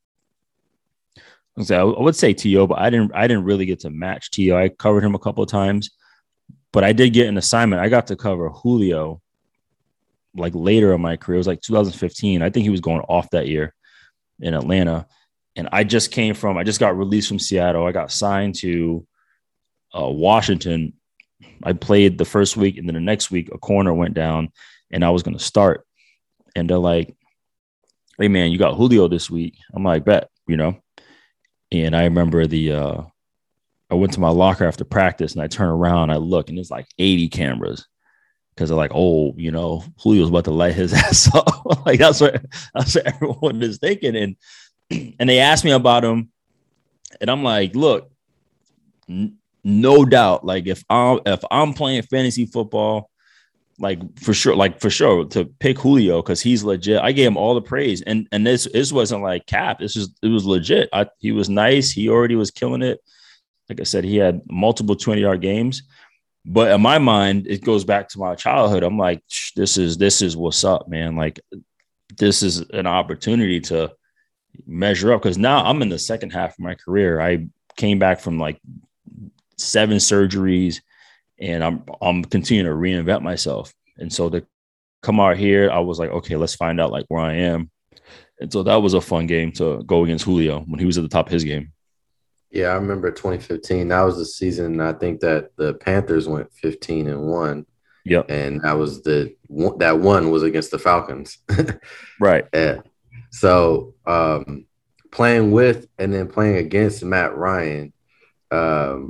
I would say T O, but I didn't, I didn't really get to match T O. I covered him a couple of times, but I did get an assignment. I got to cover Julio like later in my career. It was like two thousand fifteen. I think he was going off that year in Atlanta. And I just came from, I just got released from Seattle. I got signed to uh, Washington. I played the first week, and then the next week a corner went down and I was going to start. And they're like, hey man, you got Julio this week. I'm like, bet, you know? And I remember the, uh, I went to my locker after practice and I turn around, I look, and there's like eighty cameras. Because they're like, oh, you know, Julio's about to light his ass up. Like, that's what, that's what everyone is thinking. And, and they asked me about him. And I'm like, look, n- no doubt. Like, if I'm, if I'm playing fantasy football, like for sure, like for sure to pick Julio, because he's legit. I gave him all the praise. And, and this, this wasn't like cap. This was, it was legit. I, he was nice. He already was killing it. Like I said, he had multiple twenty yard games. But in my mind, it goes back to my childhood. I'm like, this is, this is what's up, man. Like, this is an opportunity to measure up, because now I'm in the second half of my career. I came back from like seven surgeries, and I'm, I'm continuing to reinvent myself. And so to come out here, I was like, okay, let's find out like where I am. And so that was a fun game to go against Julio when he was at the top of his game. Yeah, I remember twenty fifteen. That was the season, I think, that the Panthers went fifteen and one. Yep. And that was the that one was against the Falcons. Right. Yeah. So um, playing with and then playing against Matt Ryan, um,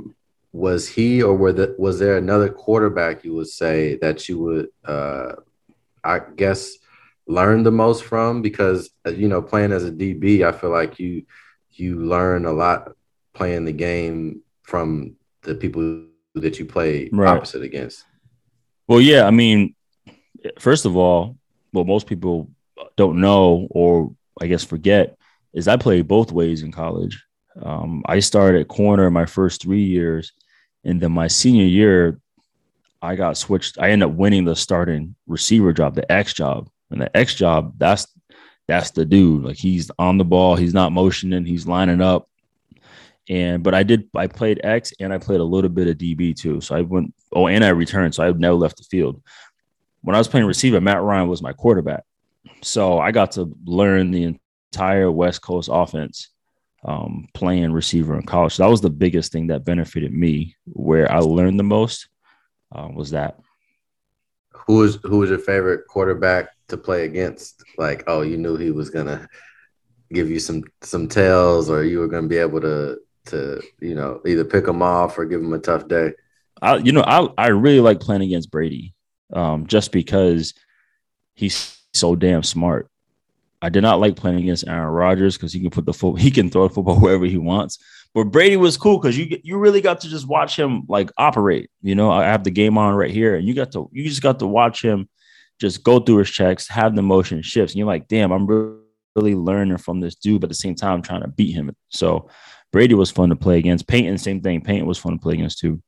was he or were the, was there another quarterback you would say that you would, uh, I guess, learn the most from? Because, you know, playing as a D B, I feel like you you learn a lot playing the game from the people that you play right. opposite against. Well, yeah, I mean, first of all, what most people don't know or I guess forget is I played both ways in college. Um, I started at corner my first three years, and then my senior year, I got switched. I ended up winning the starting receiver job, the X job. And the X job, that's that's the dude. Like, he's on the ball, he's not motioning, he's lining up. And but I did I played X and I played a little bit of D B too. So I went oh, and I returned. So I never left the field. When I was playing receiver, Matt Ryan was my quarterback. So I got to learn the entire West Coast offense um, playing receiver in college. So that was the biggest thing that benefited me. Where I learned the most uh, was that. Who was who was your favorite quarterback to play against? Like, oh, you knew he was gonna give you some some tells, or you were gonna be able to to you know either pick him off or give him a tough day. I you know I I really like playing against Brady, um, just because he's so damn smart. I did not like playing against Aaron Rodgers because he can put the foot he can throw the football wherever he wants. But Brady was cool because you you really got to just watch him like operate. You know, I have the game on right here, and you got to you just got to watch him just go through his checks, have the motion shifts, and you're like, damn, I'm really learning from this dude, but at the same time, I'm trying to beat him. So Brady was fun to play against. Peyton, same thing. Peyton was fun to play against too.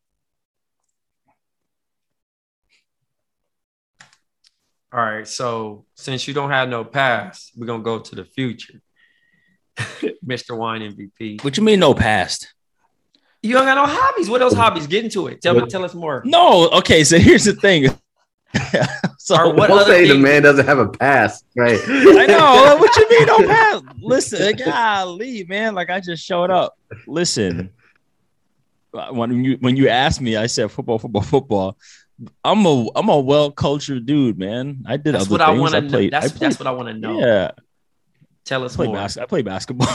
All right, so since you don't have no past, we're gonna go to the future. Mister Wine M V P. What you mean no past? You don't got no hobbies. What else hobbies? Get into it. Tell me, tell us more. No, okay. So here's the thing. So or what Don't other say things? the man doesn't have a past, right? I know. What you mean no past? Listen, golly, man. Like, I just showed up. Listen, when you when you asked me, I said football, football, football. I'm a I'm a well cultured dude, man. I did That's other what things. I want to I know. played, That's I played, that's what I want to know. Yeah. Tell us I play more. bas- I play basketball.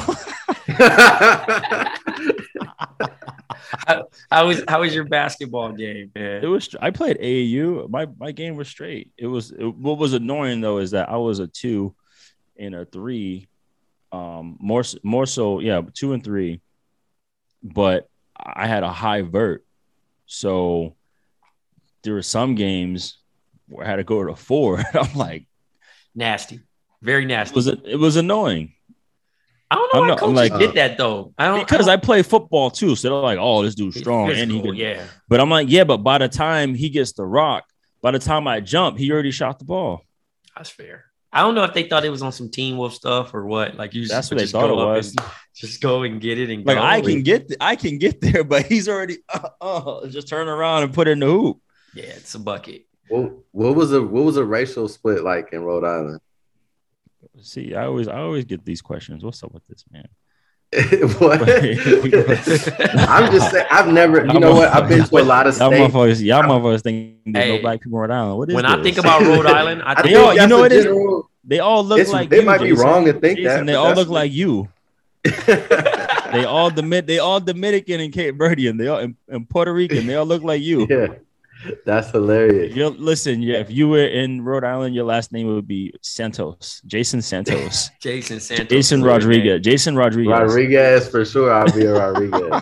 how, how was how was your basketball game, man? It was. I played A A U. My my game was straight. It was. It, what was annoying though is that I was a two and a three. Um, more more so, yeah, two and three. But I had a high vert, so there were some games where I had to go to four. I'm like, nasty, very nasty. It was it was annoying. I don't know I'm why not- coaches like, did that though. I don't Because I, I play football too, so they're like, "Oh, this dude's don't, strong," it's and he physical, could. yeah. But I'm like, "Yeah," but by the time he gets the rock, by the time I jump, he already shot the ball. That's fair. I don't know if they thought it was on some Teen Wolf stuff or what. Like you, That's just, what they just thought go it up was. and just go and get it and Like go. I can get, th- I can get there, but he's already uh, uh, just turn around and put it in the hoop. Yeah, it's a bucket. what, what was a what was a racial split like in Rhode Island? See, I always, I always get these questions. What's up with this, man? What? I'm just saying. I've never. You know what? I've been to a lot of Y'all states. motherfuckers, y'all motherfuckers think there's Hey, no black people in Rhode Island. What is When this? I think about Rhode Island, I I think They all- think you that's know a it is- general- they all look It's- like it you, might be Jason. wrong to think Jason, that, They but all that's- look like you. They all Domin- they all Dominican and Cape Verdean. They all and, and Puerto Rican. They all look like you. Yeah, that's hilarious. You're, listen, yeah, if you were in Rhode Island, your last name would be Santos, Jason Santos, Jason Santos, Jason Weird Rodriguez, name. Jason Rodriguez. Rodriguez for sure. I'll be a Rodriguez.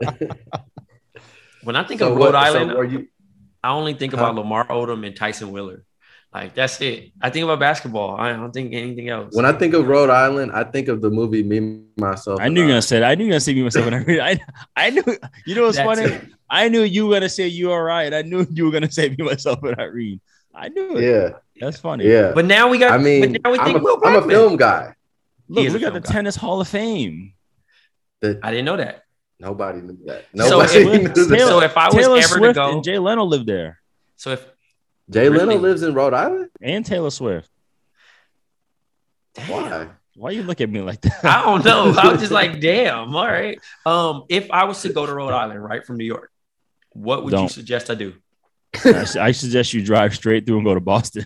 When I think So of what- Rhode so Island, were you? I only think Huh? about Lamar Odom and Tyson Willard. Like that's it. I think about basketball. I don't think anything else. When I think of Rhode Island, I think of the movie Me, Myself. I knew you were gonna say that. I knew you were gonna say me myself. When I, read it. I I knew. You know what's That's funny? it. I knew you were gonna say you all right. I knew you were gonna say me myself and Irene. I knew it. Yeah, That's funny. yeah. But now we got. I mean, but now we I'm, think a, Will I'm a Blackman. film guy. Look, is we a got the film guy. tennis Hall of Fame. That I didn't know that. nobody knew that. So Nobody if- knew that. so if I was Taylor ever to Swift go- and Jay Leno lived there, So if Jay really? Leno lives in Rhode Island. and Taylor Swift. Why? Why you look at me like that? I don't know. I was just like, damn. All right. Um, if I was to go to Rhode Island, right from New York, what would you Don't. suggest I do? I, su- I suggest you drive straight through and go to Boston.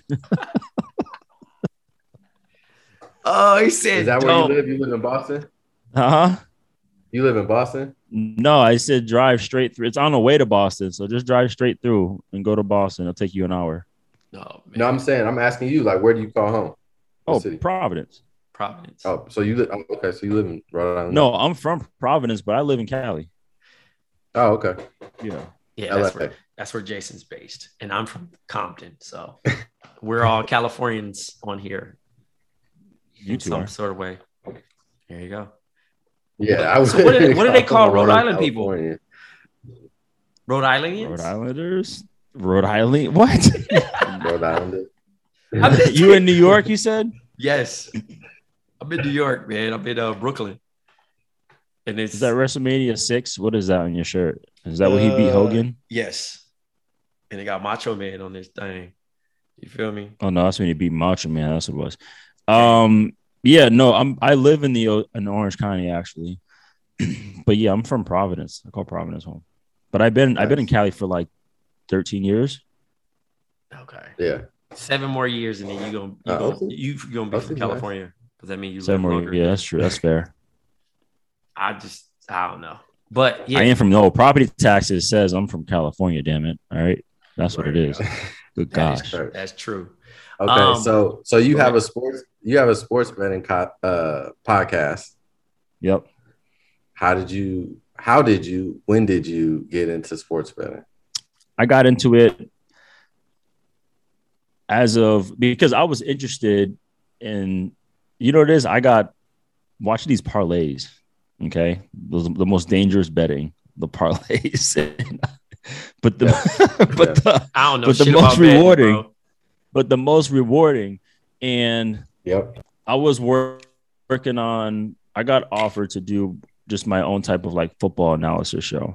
Oh, he said, Is that where don't. you live? You live in Boston? Uh huh. You live in Boston? No, I said drive straight through. It's on the way to Boston, so just drive straight through and go to Boston. It'll take you an hour. Oh, man. No, I'm saying I'm asking you, like, where do you call home? What Oh, city? Providence. Providence. Oh, so you live? Oh, okay, so you live in Rhode Island? No, I'm from Providence, but I live in Cali. Oh, okay. Yeah. Yeah, L A. that's where that's where Jason's based, and I'm from Compton, so we're all Californians on here. You in two some are. sort of way. There you go. Yeah. I was So what do- what do they call Rhode Island people? California. Rhode Islandians. Rhode Islanders. Rhode Island. What? Rhode Island. I'm just- You in New York? You said. Yes, I'm in New York, man. I'm in uh, Brooklyn, and it's Is that WrestleMania six? What is that on your shirt? Is that what he beat Uh, Hogan? Yes, and they got Macho Man on this thing. You feel me? Oh no, that's when he beat Macho Man. That's what it was. Um, yeah, no, I'm I live in the in Orange County actually, but yeah, I'm from Providence. I call Providence home. But I've been I've been in Cali for like thirteen years. Okay, Yeah. seven more years, and then you gonna you Uh, gonna okay. you gonna be That's from nice. California. Does that mean you Seven live more. longer? Yeah, that's true. That's fair. I just I don't know, but yeah, I am from no property taxes says I'm from California. Damn it! All right, that's what it is. Good that is- gosh. Right. that's true. Okay, Um, so so you go have ahead. a sports you have a sports betting co- uh, podcast. Yep. How did you? How did you? When did you get into sports betting? I got into it as of because I was interested in, you know what it is? I got watching these parlays. Okay. Those are the most dangerous betting, the parlays. but the but the I don't know but the shit most about betting, rewarding, bro. but the most rewarding. And Yep. I was wor- working on, I got offered to do just my own type of like football analysis show.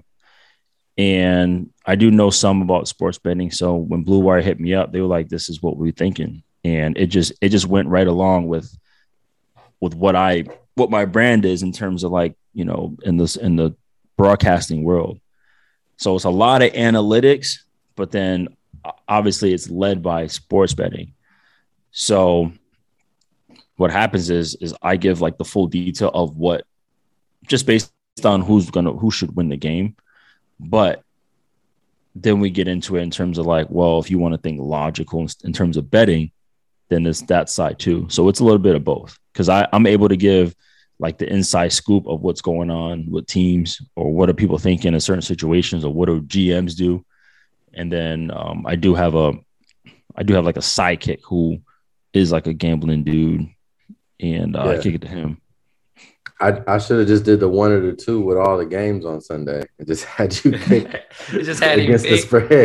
And I do know some about sports betting. So when Blue Wire hit me up, they were like, this is what we're thinking. And it just, it just went right along with, with what I, what my brand is in terms of like, you know, in this, in the broadcasting world. So it's a lot of analytics, but then obviously it's led by sports betting. So what happens is, is I give like the full detail of what, just based on who's going to, who should win the game. But then we get into it in terms of like, well, if you want to think logical in, in terms of betting, then it's that side too. So it's a little bit of both because I'm able to give like the inside scoop of what's going on with teams or what are people thinking in certain situations or what do G Ms do. And then um, I do have a, I do have like a sidekick who is like a gambling dude and uh, Yeah. I kick it to him. I, I should have just did the one or the two with all the games on Sunday and just had you pick It just had him against the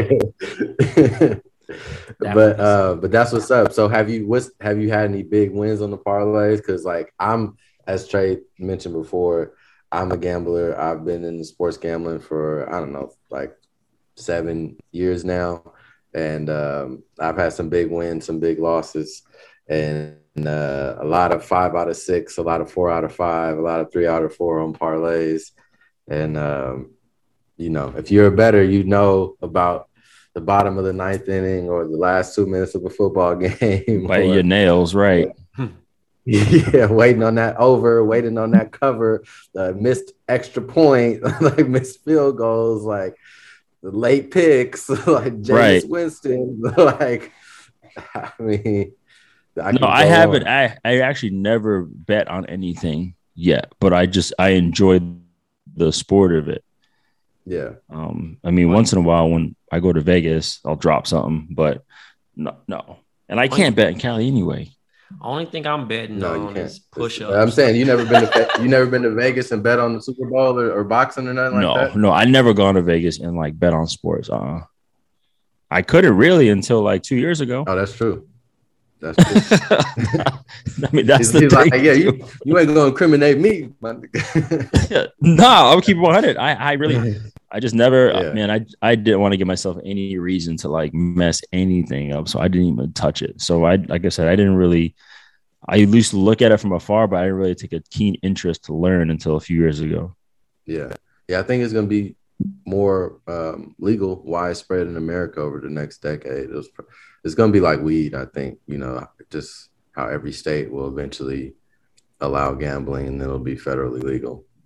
spread. That but was- uh, but that's what's up. So have you what's have you had any big wins on the parlays? Because like I'm, as Trey mentioned before, I'm a gambler. I've been in the sports gambling for I don't know like seven years now, and um, I've had some big wins, some big losses, and uh, a lot of five out of six, a lot of four out of five, a lot of three out of four on parlays, and um, you know if you're a bettor, you know about the bottom of the ninth inning or the last two minutes of a football game. Biting or- your nails, right? yeah, waiting on that over, waiting on that cover, uh, missed extra point, like missed field goals, like the late picks, like Jameis Right. Winston. Like, I mean, I No, can I go haven't. on. I, I actually never bet on anything yet, but I just I enjoy the sport of it. Yeah, Um, I mean, once in a while when I go to Vegas, I'll drop something, but no, no. And I can't bet in Cali anyway. Only thing I'm betting no, you on can't. is push ups. I'm saying you never been to you never been to Vegas and bet on the Super Bowl or, or boxing or nothing like no, that. no, I never gone to Vegas and like bet on sports. Uh, I couldn't really until like two years ago. Oh, that's true. That's true. I mean, that's He's- the he's thing. like, yeah, too. you, you ain't gonna incriminate me. my nigga. no, I'll keep one hundred. I, I really, I just never, uh, Yeah. man, I, I didn't want to give myself any reason to like mess anything up. So I didn't even touch it. So I, like I said, I didn't really, I used to look at it from afar, but I didn't really take a keen interest to learn until a few years ago. Yeah. Yeah. I think it's going to be more um, legal, widespread in America over the next decade. It was, it's going to be like weed, I think, you know, just how every state will eventually allow gambling and then it'll be federally legal.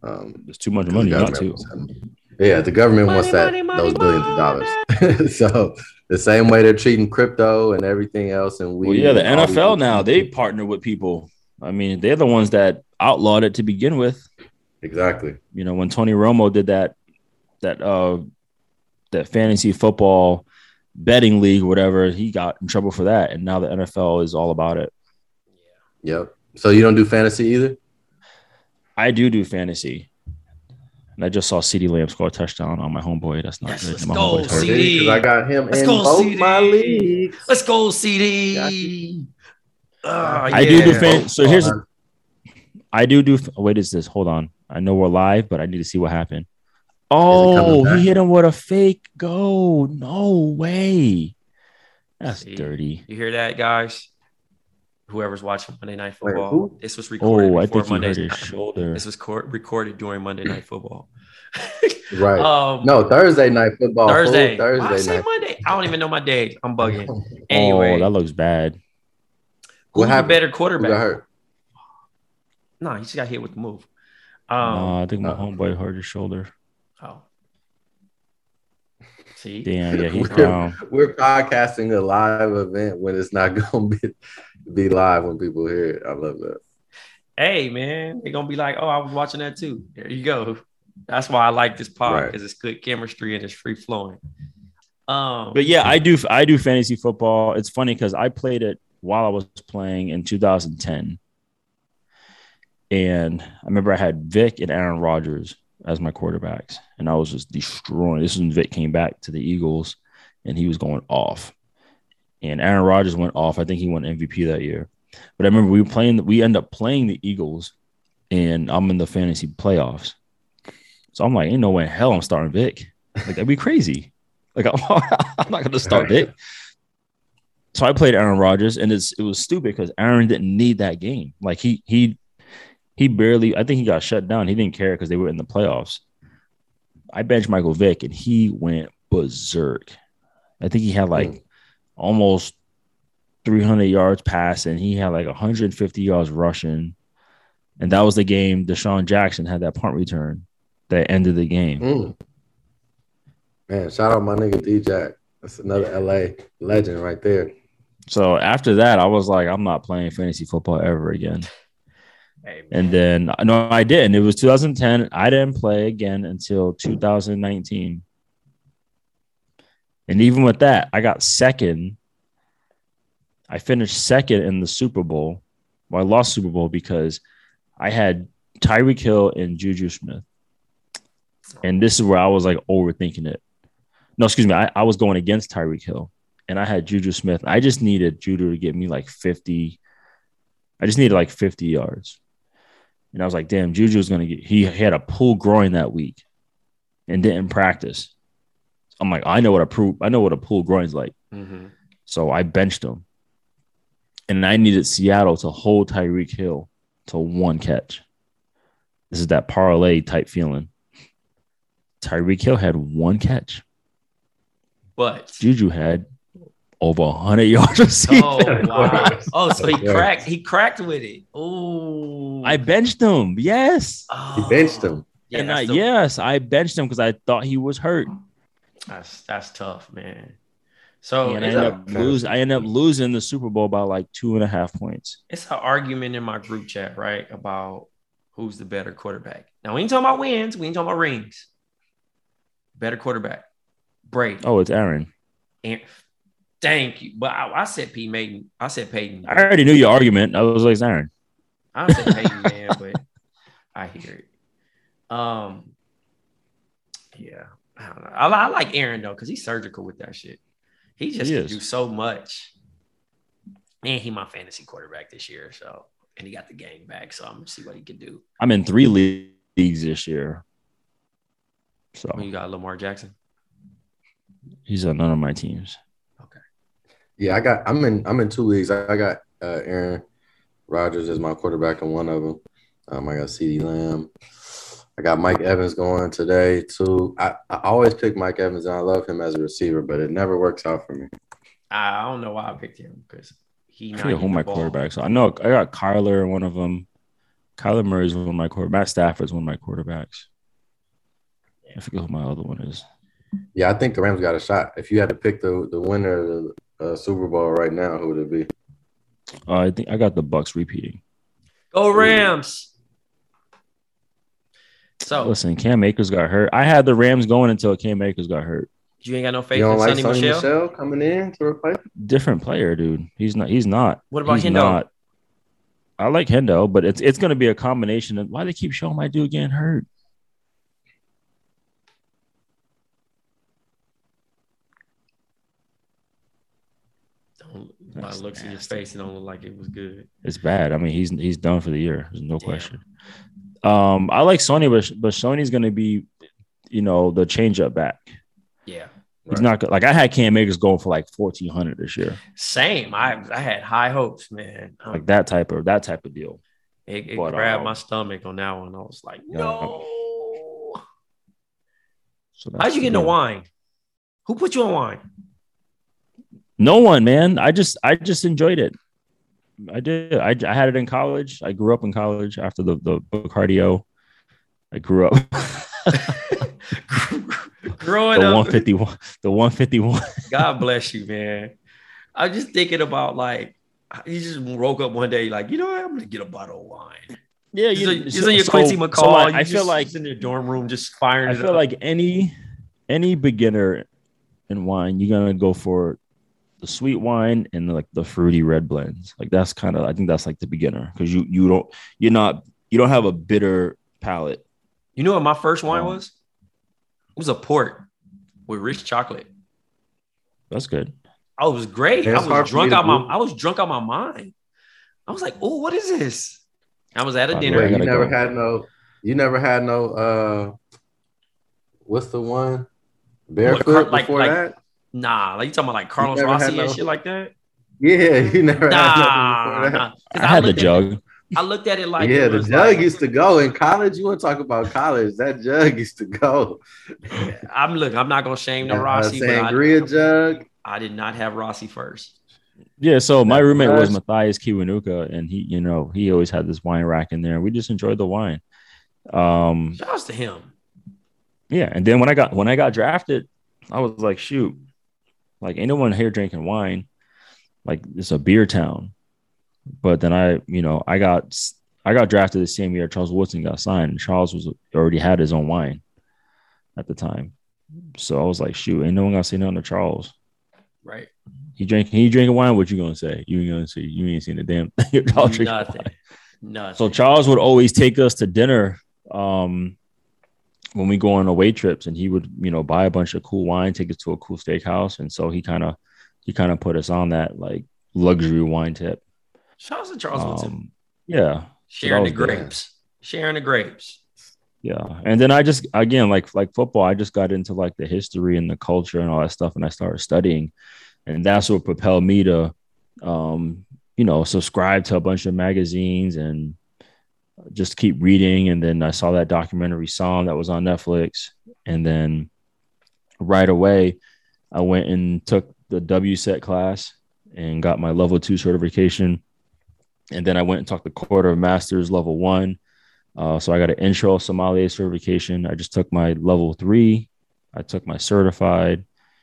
Um, There's too much money the not to. Yeah, the government Money, wants that money, money, those billions of dollars. So the same way they're treating crypto and everything else, and we Well, yeah, the and all N F L these- now they partner with people. I mean, they're the ones that outlawed it to begin with. exactly. You know, when Tony Romo did that, that uh, that fantasy football betting league, or whatever, he got in trouble for that, and now the N F L is all about it. Yep. So you don't do fantasy either? I do do fantasy, and I just saw CeeDee Lamb score a touchdown on my homeboy. That's not Yes, good. let's My go, homeboy's hurt. C D. Because I got him Let's in go, both C D. my leagues. Let's go, C D. Got Oh, I do do yeah. fan. So here's, I do do. Wait, is this? Hold on. I know we're live, but I need to see what happened. Oh, back? he hit him with a fake go. No way. That's See? dirty. You hear that, guys? Whoever's watching Monday Night Wait, Football, who? this was recorded Oh, I before think he Monday. hurt his shoulder. This was cor- recorded during Monday Night Football. Right. Um, No, Thursday night football. fool. Thursday. Why I Thursday say night. Monday? I don't even know my days. I'm bugging. Anyway, Oh, that looks bad. who's What the happened? better Who got quarterback? hurt? No, he just got hit with the move. Um, no, I think my uh, homeboy hurt his shoulder. Oh. See? Damn, yeah, he's We're- down. We're podcasting a live event when it's not going to be, be live when people hear it. I love that. Hey, man, they're going to be like, oh, I was watching that too. There you go. That's why I like this pod, Right. because it's good chemistry and it's free flowing. Um, But yeah, I do. I do fantasy football. It's funny because I played it while I was playing in two thousand ten, and I remember I had Vic and Aaron Rodgers as my quarterbacks, and I was just destroying. This is when Vic came back to the Eagles, and he was going off. And Aaron Rodgers went off. I think he won M V P that year. But I remember we were playing. We end up playing the Eagles, and I'm in the fantasy playoffs. So I'm like, ain't no way in hell I'm starting Vic. Like that'd be crazy. Like I'm, I'm not gonna start Vic. So I played Aaron Rodgers, and it's it was stupid because Aaron didn't need that game. Like he he he barely. I think he got shut down. He didn't care because they were in the playoffs. I benched Michael Vick, and he went berserk. I think he had like Mm. almost three hundred yards passing. He had like one hundred fifty yards rushing, and that was the game. Deshaun Jackson had that punt return that ended the game. Mm. Man, shout out my nigga D Jack. That's another L A legend right there. So after that, I was like, I'm not playing fantasy football ever again. hey, man. And then no, I didn't. It was two thousand ten. I didn't play again until two thousand nineteen. And even with that, I got second. I finished second in the Super Bowl. Well, I lost Super Bowl because I had Tyreek Hill and Juju Smith. And this is where I was like overthinking it. No, excuse me. I, I was going against Tyreek Hill, and I had Juju Smith. I just needed Juju to get me like fifty. I just needed like fifty yards. And I was like, damn, Juju was going to get, he had a pull groin that week and didn't practice. I'm like, I know what a pull, I know what a pull groin's like. Mhm. So I benched him. And I needed Seattle to hold Tyreek Hill to one catch. This is that parlay type feeling. Tyreek Hill had one catch. But Juju had over one hundred yards receiving. oh wow! Oh, so he Yeah. cracked. He cracked with it. Oh, I benched him. Yes. He benched him. Yeah, and I, that's, the- yes, I benched him because I thought he was hurt. that's that's tough, man. So and I it's, ended a, up losing. I ended up losing the Super Bowl by like two and a half points. it's an argument in my group chat, right, about who's the better quarterback. Now we ain't talking about wins. We ain't talking about rings. Better quarterback, Brady. Oh, it's Aaron. And thank you, but I, I said P. Maiden. I said Peyton. I already knew your argument. I was like, it's Aaron. I don't say Peyton, man, but I hear it. Um, yeah, I don't know. I, I like Aaron though because he's surgical with that shit. He just He can is. do so much, and he my fantasy quarterback this year. So, and he got the game back, so I'm gonna see what he can do. I'm in three leagues this year. So When you got Lamar Jackson, he's on none of my teams. Yeah, I got. I'm in. I'm in two leagues. I, I got uh, Aaron Rodgers as my quarterback in one of them. Um, I got CeeDee Lamb. I got Mike Evans going today too. I, I always pick Mike Evans, and I love him as a receiver, but it never works out for me. I don't know why I picked him because he I not forget who getting my the ball. quarterback. So I know I got Kyler in one of them. Kyler Murray is one of my quarterbacks. Matt Stafford is one of my quarterbacks. I forget who my other one is. Yeah, I think the Rams got a shot. If you had to pick the, the winner of the uh, Super Bowl right now, who would it be? Uh, I think I got the Bucks repeating. Go Rams. So listen, Cam Akers got hurt. I had the Rams going until Cam Akers got hurt. You ain't got no faith You don't in like Sonny Sonny Michel? Michel coming in to replace him? Different player, dude. He's not. He's not. What about he's Hendo? Not, I like Hendo, but it's it's going to be a combination of why they keep showing my dude getting hurt. Don't, by the looks in your face, it don't look like it was good. It's bad. I mean, he's he's done for the year. There's no Damn. question. Um, I like Sony, but but Sony's going to be, you know, the change up back. Yeah. He's right. not like I had Cam Akers going for like fourteen hundred this year. Same. I I had high hopes, man. Um, like that type of that type of deal. It, it but, grabbed um, my stomach on that one. I was like, no. Yeah. So how'd you get into wine? Who put you on wine? No one, man. I just I just enjoyed it. I did. I, I had it in college. I grew up in college after the the cardio. I grew up. Growing the up, one fifty-one, the one fifty-one. God bless you, man. I'm just thinking about like you just woke up one day like, you know what? I'm gonna get a bottle of wine. Yeah, you you're so, in your Quincy McCall. So like, I feel like in your dorm room just firing. I it feel up. like any any beginner in wine, you're gonna go for the sweet wine and the, like the fruity red blends. Like that's kind of I think that's like the beginner because you you don't you're not you don't have a bitter palate. You know what my first wine um, was? It was a port with rich chocolate. That's good. I was great. Yeah, I was drunk out my I was drunk out my mind. I was like, oh, what is this? I was at a By dinner. Wait, you never go. had no you never had no uh what's the one? Barefoot What, like, before like, that? Nah, like you talking about like Carlos never Rossi had and no- shit like that? Yeah, you never Nah, had nothing before that. nah. 'Cause I had the looked at jug. it- I looked at it like yeah, it the was jug like- used to go in college. You want to talk about college? That jug used to go. I'm look. I'm not gonna shame no Uh, Rossi, but I, sangria jug. I did not have Rossi first. Yeah, so my roommate was Nice. Matthias Kiwanuka, and he, you know, he always had this wine rack in there. We just enjoyed the wine. Um, Shout outs to him. yeah, and then when I got when I got drafted, I was like, shoot, like ain't no one here drinking wine. Like it's a beer town. But then I, you know, I got I got drafted the same year Charles Woodson got signed, and Charles was already had his own wine at the time. So I was like, shoot, ain't no one gonna say nothing to Charles. Right. He drank he drinking wine. What you gonna say? You ain't gonna say you ain't seen the damn thing. Charles drinking Nothing. wine. Nothing. So Charles would always take us to dinner um, when we go on away trips, and he would, you know, buy a bunch of cool wine, take us to a cool steakhouse, and so he kind of he kind of put us on that like luxury wine tip. Shout outs to Charles Woodson. Um, yeah, Sharing the that was good. grapes. Sharing the grapes. Yeah, and then I just again like like football, I just got into like the history and the culture and all that stuff, and I started studying, and that's what propelled me to, um, you know, subscribe to a bunch of magazines and just keep reading. And then I saw that documentary Psalm that was on Netflix, and then right away I went and took the W S E T class and got my level two certification, and then I went and took the quarter masters level one. Uh, so I got an intro sommelier certification. I just took my level three. I took my certified,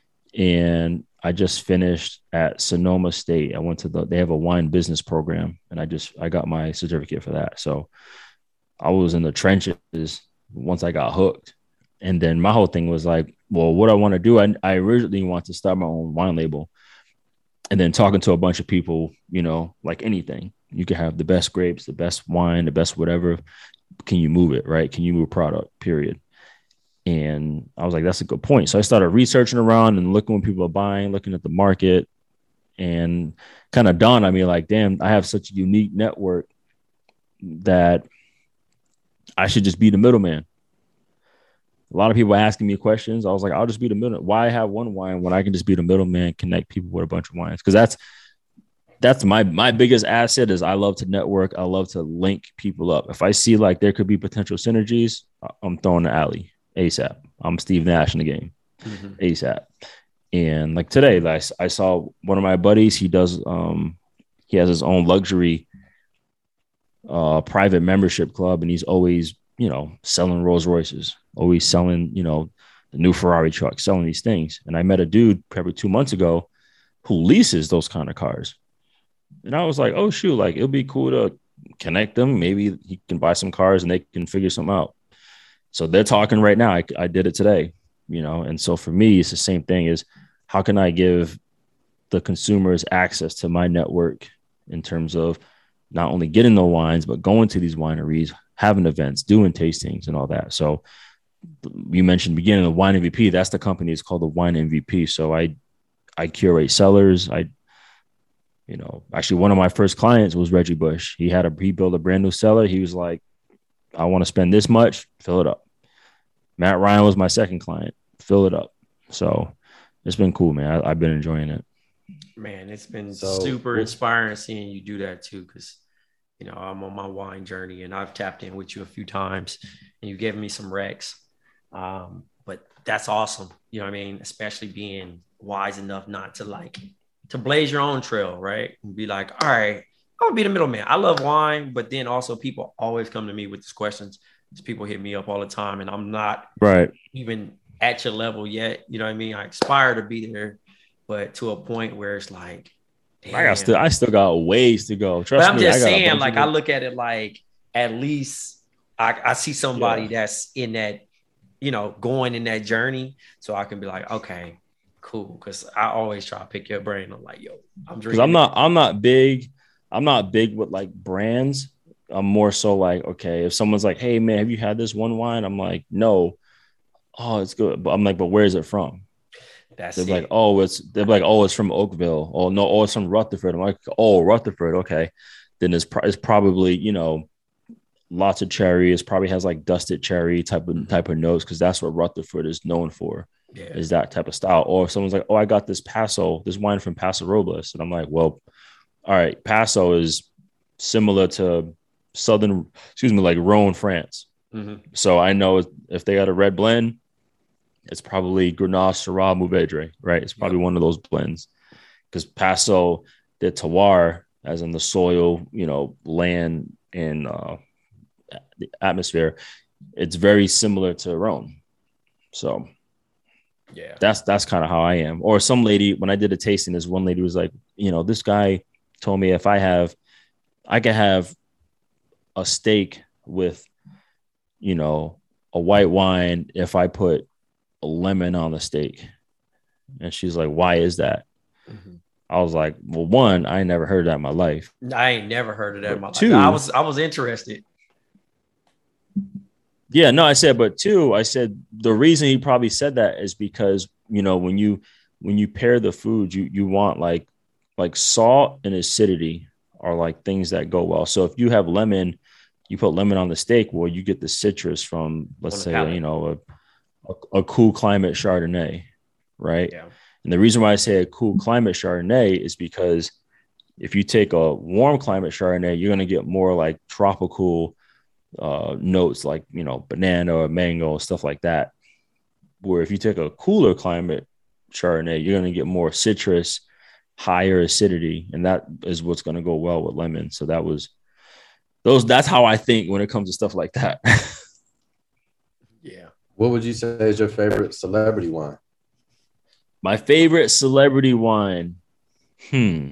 and I just finished at Sonoma State. I went to the, they have a wine business program, and I just, I got my certificate for that. So I was in the trenches once I got hooked. And then my whole thing was like, well, what I want to do, I, I originally want to start my own wine label. And then talking to a bunch of people, you know, like anything, you can have the best grapes, the best wine, the best whatever. Can you move it, right? Can you move product, period? And I was like, that's a good point. So I started researching around and looking what people are buying, looking at the market, and kind of dawned on me like, damn, I have such a unique network that I should just be the middleman. A lot of people asking me questions. I was like, I'll just be the middle. Why have one wine when I can just be the middleman, connect people with a bunch of wines? Because that's that's my my biggest asset is I love to network. I love to link people up. If I see like there could be potential synergies, I'm throwing the alley ASAP. I'm Steve Nash in the game Mm-hmm. ASAP. And like today, like, I saw one of my buddies. He does um he has his own luxury uh, private membership club, and he's always, you know, selling Rolls Royces, always selling, you know, the new Ferrari truck, selling these things. And I met a dude probably two months ago who leases those kind of cars. And I was like, oh, shoot, like it'll be cool to connect them. Maybe he can buy some cars and they can figure something out. So they're talking right now. I, I did it today, you know, and so for me, it's the same thing is how can I give the consumers access to my network in terms of not only getting the wines, but going to these wineries, having events, doing tastings and all that. So you mentioned beginning of Wine M V P. That's the company. It's called the Wine M V P. So I, I curate sellers. I, you know, actually one of my first clients was Reggie Bush. He had a, he built a brand new cellar. He was like, I want to spend this much, fill it up. Matt Ryan was my second client, fill it up. So it's been cool, man. I, I've been enjoying it. Man, it's been So- super inspiring seeing you do that too, because you know I'm on my wine journey and I've tapped in with you a few times, and you've given me some recs. Um, but that's awesome, you know what I mean? Especially being wise enough not to like to blaze your own trail, right? And be like, all right, I'm gonna be the middleman. I love wine, but then also people always come to me with these questions. These people hit me up all the time, and I'm not Right. even at your level yet. You know what I mean? I aspire to be there, but to a point where it's like, damn. I got still, I still got ways to go. Trust But I'm me. just I got a saying, bunch like, of I look at it like at least I, I see somebody Yeah. that's in that, you know, going in that journey. So I can be like, okay, cool. Cause I always try to pick your brain. I'm like, yo, I'm because drinking. I'm not I'm not big I'm not big with like brands. I'm more so like, okay, if someone's like, hey man, have you had this one wine? I'm like, no. Oh, it's good. But I'm like, but where is it from? That's They're it. like, oh, it's they're like, oh, it's from Oakville. Oh no, oh, it's from Rutherford. I'm like, oh, Rutherford, okay. Then it's, pro- it's probably, you know, lots of cherry. It probably has like dusted cherry type of type of notes because that's what Rutherford is known for. Yeah. Is that type of style. Or if someone's like, oh, I got this Paso, this wine from Paso Robles. And I'm like, well, all right, Paso is similar to Southern, excuse me, like Rhone, France. Mhm. So I know if they got a red blend, it's probably Grenache, Syrah, Mourvedre, right? It's probably one of those blends because Paso de Terroir, as in the soil, you know, land and uh, the atmosphere, it's very similar to Rhone. So Yeah. that's that's kind of how I am. Or some lady, when I did a tasting, this one lady was like, you know, this guy told me if I have, I could have a steak with, you know, a white wine if I put a lemon on the steak. And she's like, why is that? Mhm. I was like, well, one, I never heard that in my life. I ain't never heard of that in my Two- life. I was I was interested. Yeah, no, I said, but two, I said the reason he probably said that is because, you know, when you when you pair the food, you you want like like salt and acidity are like things that go well. So if you have lemon, you put lemon on the steak, well, you get the citrus from, let's On the say, palate. you know, a, a, a cool climate Chardonnay, right? Yeah. And the reason why I say a cool climate Chardonnay is because if you take a warm climate Chardonnay, you're going to get more like tropical uh, notes like, you know, banana or mango, stuff like that. Where if you take a cooler climate Chardonnay, you're going to get more citrus, higher acidity. And that is what's going to go well with lemon. So that was those. That's how I think when it comes to stuff like that. Yeah. What would you say is your favorite celebrity wine? My favorite celebrity wine. Hmm.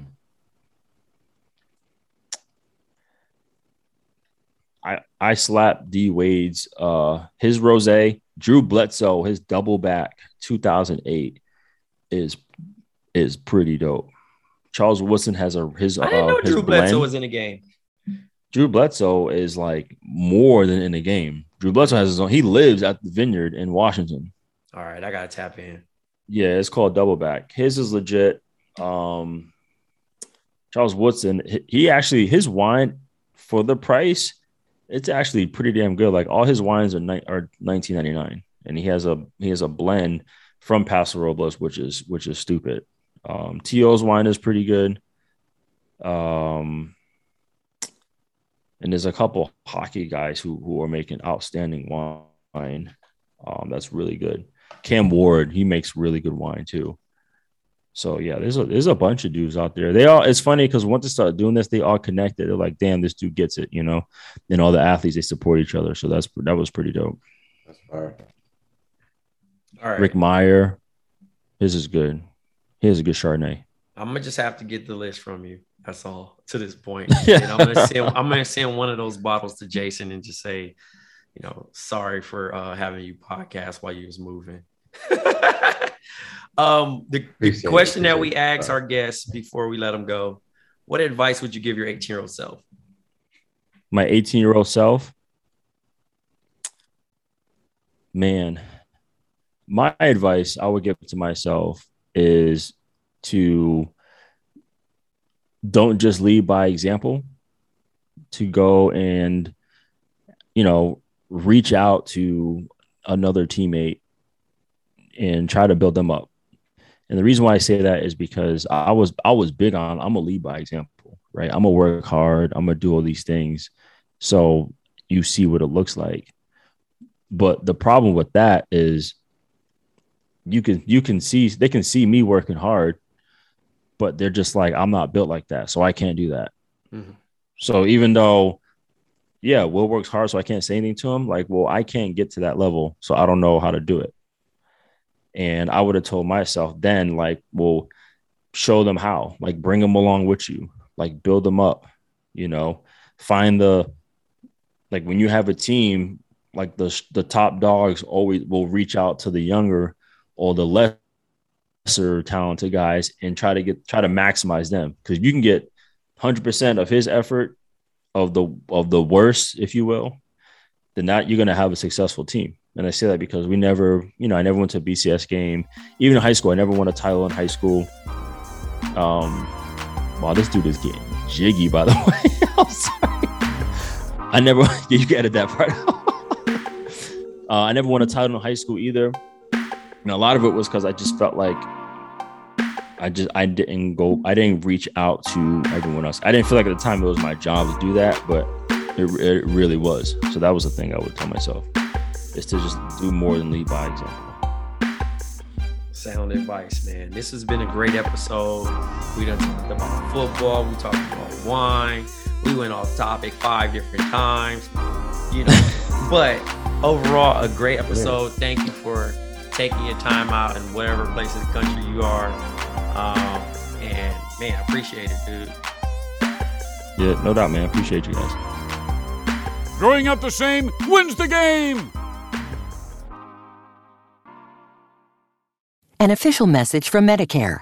I I slapped D Wade's uh his rosé, Drew Bledsoe, his double back two thousand eight is is pretty dope. Charles Woodson has a his I didn't uh, know his Drew Bledsoe blend. was in the game. Drew Bledsoe is like more than in the game. Drew Bledsoe has his own. He lives at the vineyard in Washington. All right, I gotta tap in. Yeah, it's called Doubleback. His is legit. Um, Charles Woodson, he- he actually his wine for the price, it's actually pretty damn good. Like all his wines are ni- are nineteen ninety-nine, and he has a he has a blend from Paso Robles, which is which is stupid. Um, T O's wine is pretty good. Um, and there's a couple hockey guys who who are making outstanding wine. Um, that's really good. Cam Ward, he makes really good wine too. So yeah, there's a there's a bunch of dudes out there. They all it's funny because once they start doing this, they all connected. They're like, damn, this dude gets it, you know. And all the athletes they support each other. So that's that was pretty dope. That's fire. All right. Rick Meyer, his is good. He has a good Chardonnay. I'm gonna just have to get the list from you. That's all to this point. And I'm gonna send I'm gonna send one of those bottles to Jason and just say, you know, sorry for uh, having you podcast while you was moving. um, the, the question that we ask our guests before we let them go: what advice would you give your eighteen-year-old self? My eighteen-year-old self, man, my advice I would give to myself is to don't just lead by example, to go and, you know, reach out to another teammate and try to build them up. And the reason why I say that is because I was I was big on I'm gonna lead by example, right? I'm gonna work hard, I'm gonna do all these things. So you see what it looks like. But the problem with that is you can you can see they can see me working hard, but they're just like, I'm not built like that, so I can't do that. Mm-hmm. So even though, yeah, Will works hard, so I can't say anything to him, like, well, I can't get to that level, so I don't know how to do it. And I would have told myself then, like, well, show them how, like, bring them along with you, like, build them up, you know, find the, like, when you have a team, like the the top dogs always will reach out to the younger or the lesser talented guys and try to get try to maximize them, because you can get one hundred percent of his effort of the of the worst, if you will, then that you're going to have a successful team. And I say that because we never, you know, I never went to a B C S game. Even in high school, I never won a title in high school. Um, wow, this dude is getting jiggy, by the way. I'm sorry. I never, you can edit that part out. uh, I never won a title in high school either. And a lot of it was because I just felt like I just, I didn't go, I didn't reach out to everyone else. I didn't feel like at the time it was my job to do that, but it, it really was. So that was the thing I would tell myself, is to just do more than lead by example. Sound advice, man. This has been a great episode. We done talked about football. We talked about wine. We went off topic five different times, you know, but overall, a great episode. Thank you for taking your time out in whatever place of the country you are. Um, and man, I appreciate it, dude. Yeah, no doubt, man. I appreciate you guys. Growing up the same wins the game. An official message from Medicare.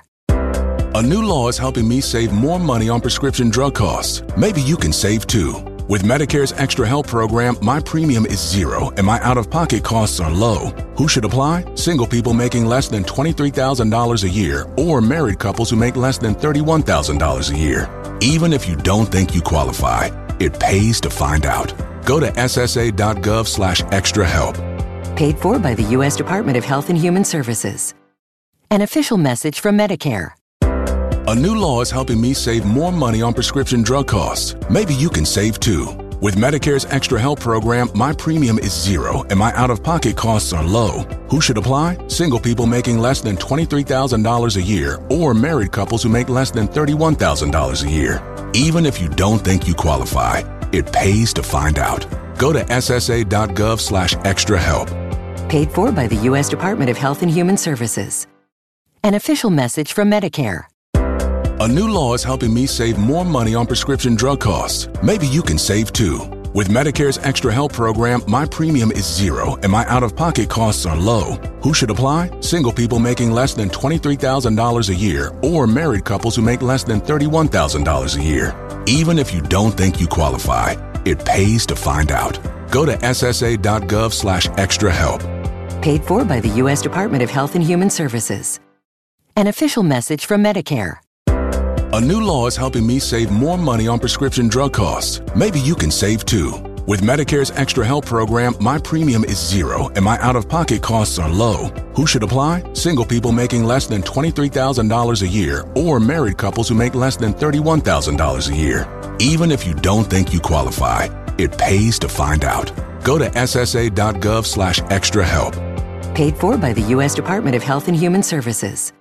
A new law is helping me save more money on prescription drug costs. Maybe you can save too. With Medicare's Extra Help program, my premium is zero and my out-of-pocket costs are low. Who should apply? Single people making less than twenty-three thousand dollars a year or married couples who make less than thirty-one thousand dollars a year. Even if you don't think you qualify, it pays to find out. Go to ssa.gov slash extra help. Paid for by the U S Department of Health and Human Services. An official message from Medicare. A new law is helping me save more money on prescription drug costs. Maybe you can save too. With Medicare's Extra Help program, my premium is zero and my out-of-pocket costs are low. Who should apply? Single people making less than twenty-three thousand dollars a year or married couples who make less than thirty-one thousand dollars a year. Even if you don't think you qualify, it pays to find out. Go to ssa.gov slash extra help. Paid for by the U S Department of Health and Human Services. An official message from Medicare. A new law is helping me save more money on prescription drug costs. Maybe you can save too. With Medicare's Extra Help program, my premium is zero and my out-of-pocket costs are low. Who should apply? Single people making less than twenty-three thousand dollars a year or married couples who make less than thirty-one thousand dollars a year. Even if you don't think you qualify, it pays to find out. Go to ssa.gov slash extra help. Paid for by the U S Department of Health and Human Services. An official message from Medicare. A new law is helping me save more money on prescription drug costs. Maybe you can save too. With Medicare's Extra Help program, my premium is zero and my out-of-pocket costs are low. Who should apply? Single people making less than twenty-three thousand dollars a year or married couples who make less than thirty-one thousand dollars a year. Even if you don't think you qualify, it pays to find out. Go to ssa.gov slash extra help. Paid for by the U S Department of Health and Human Services.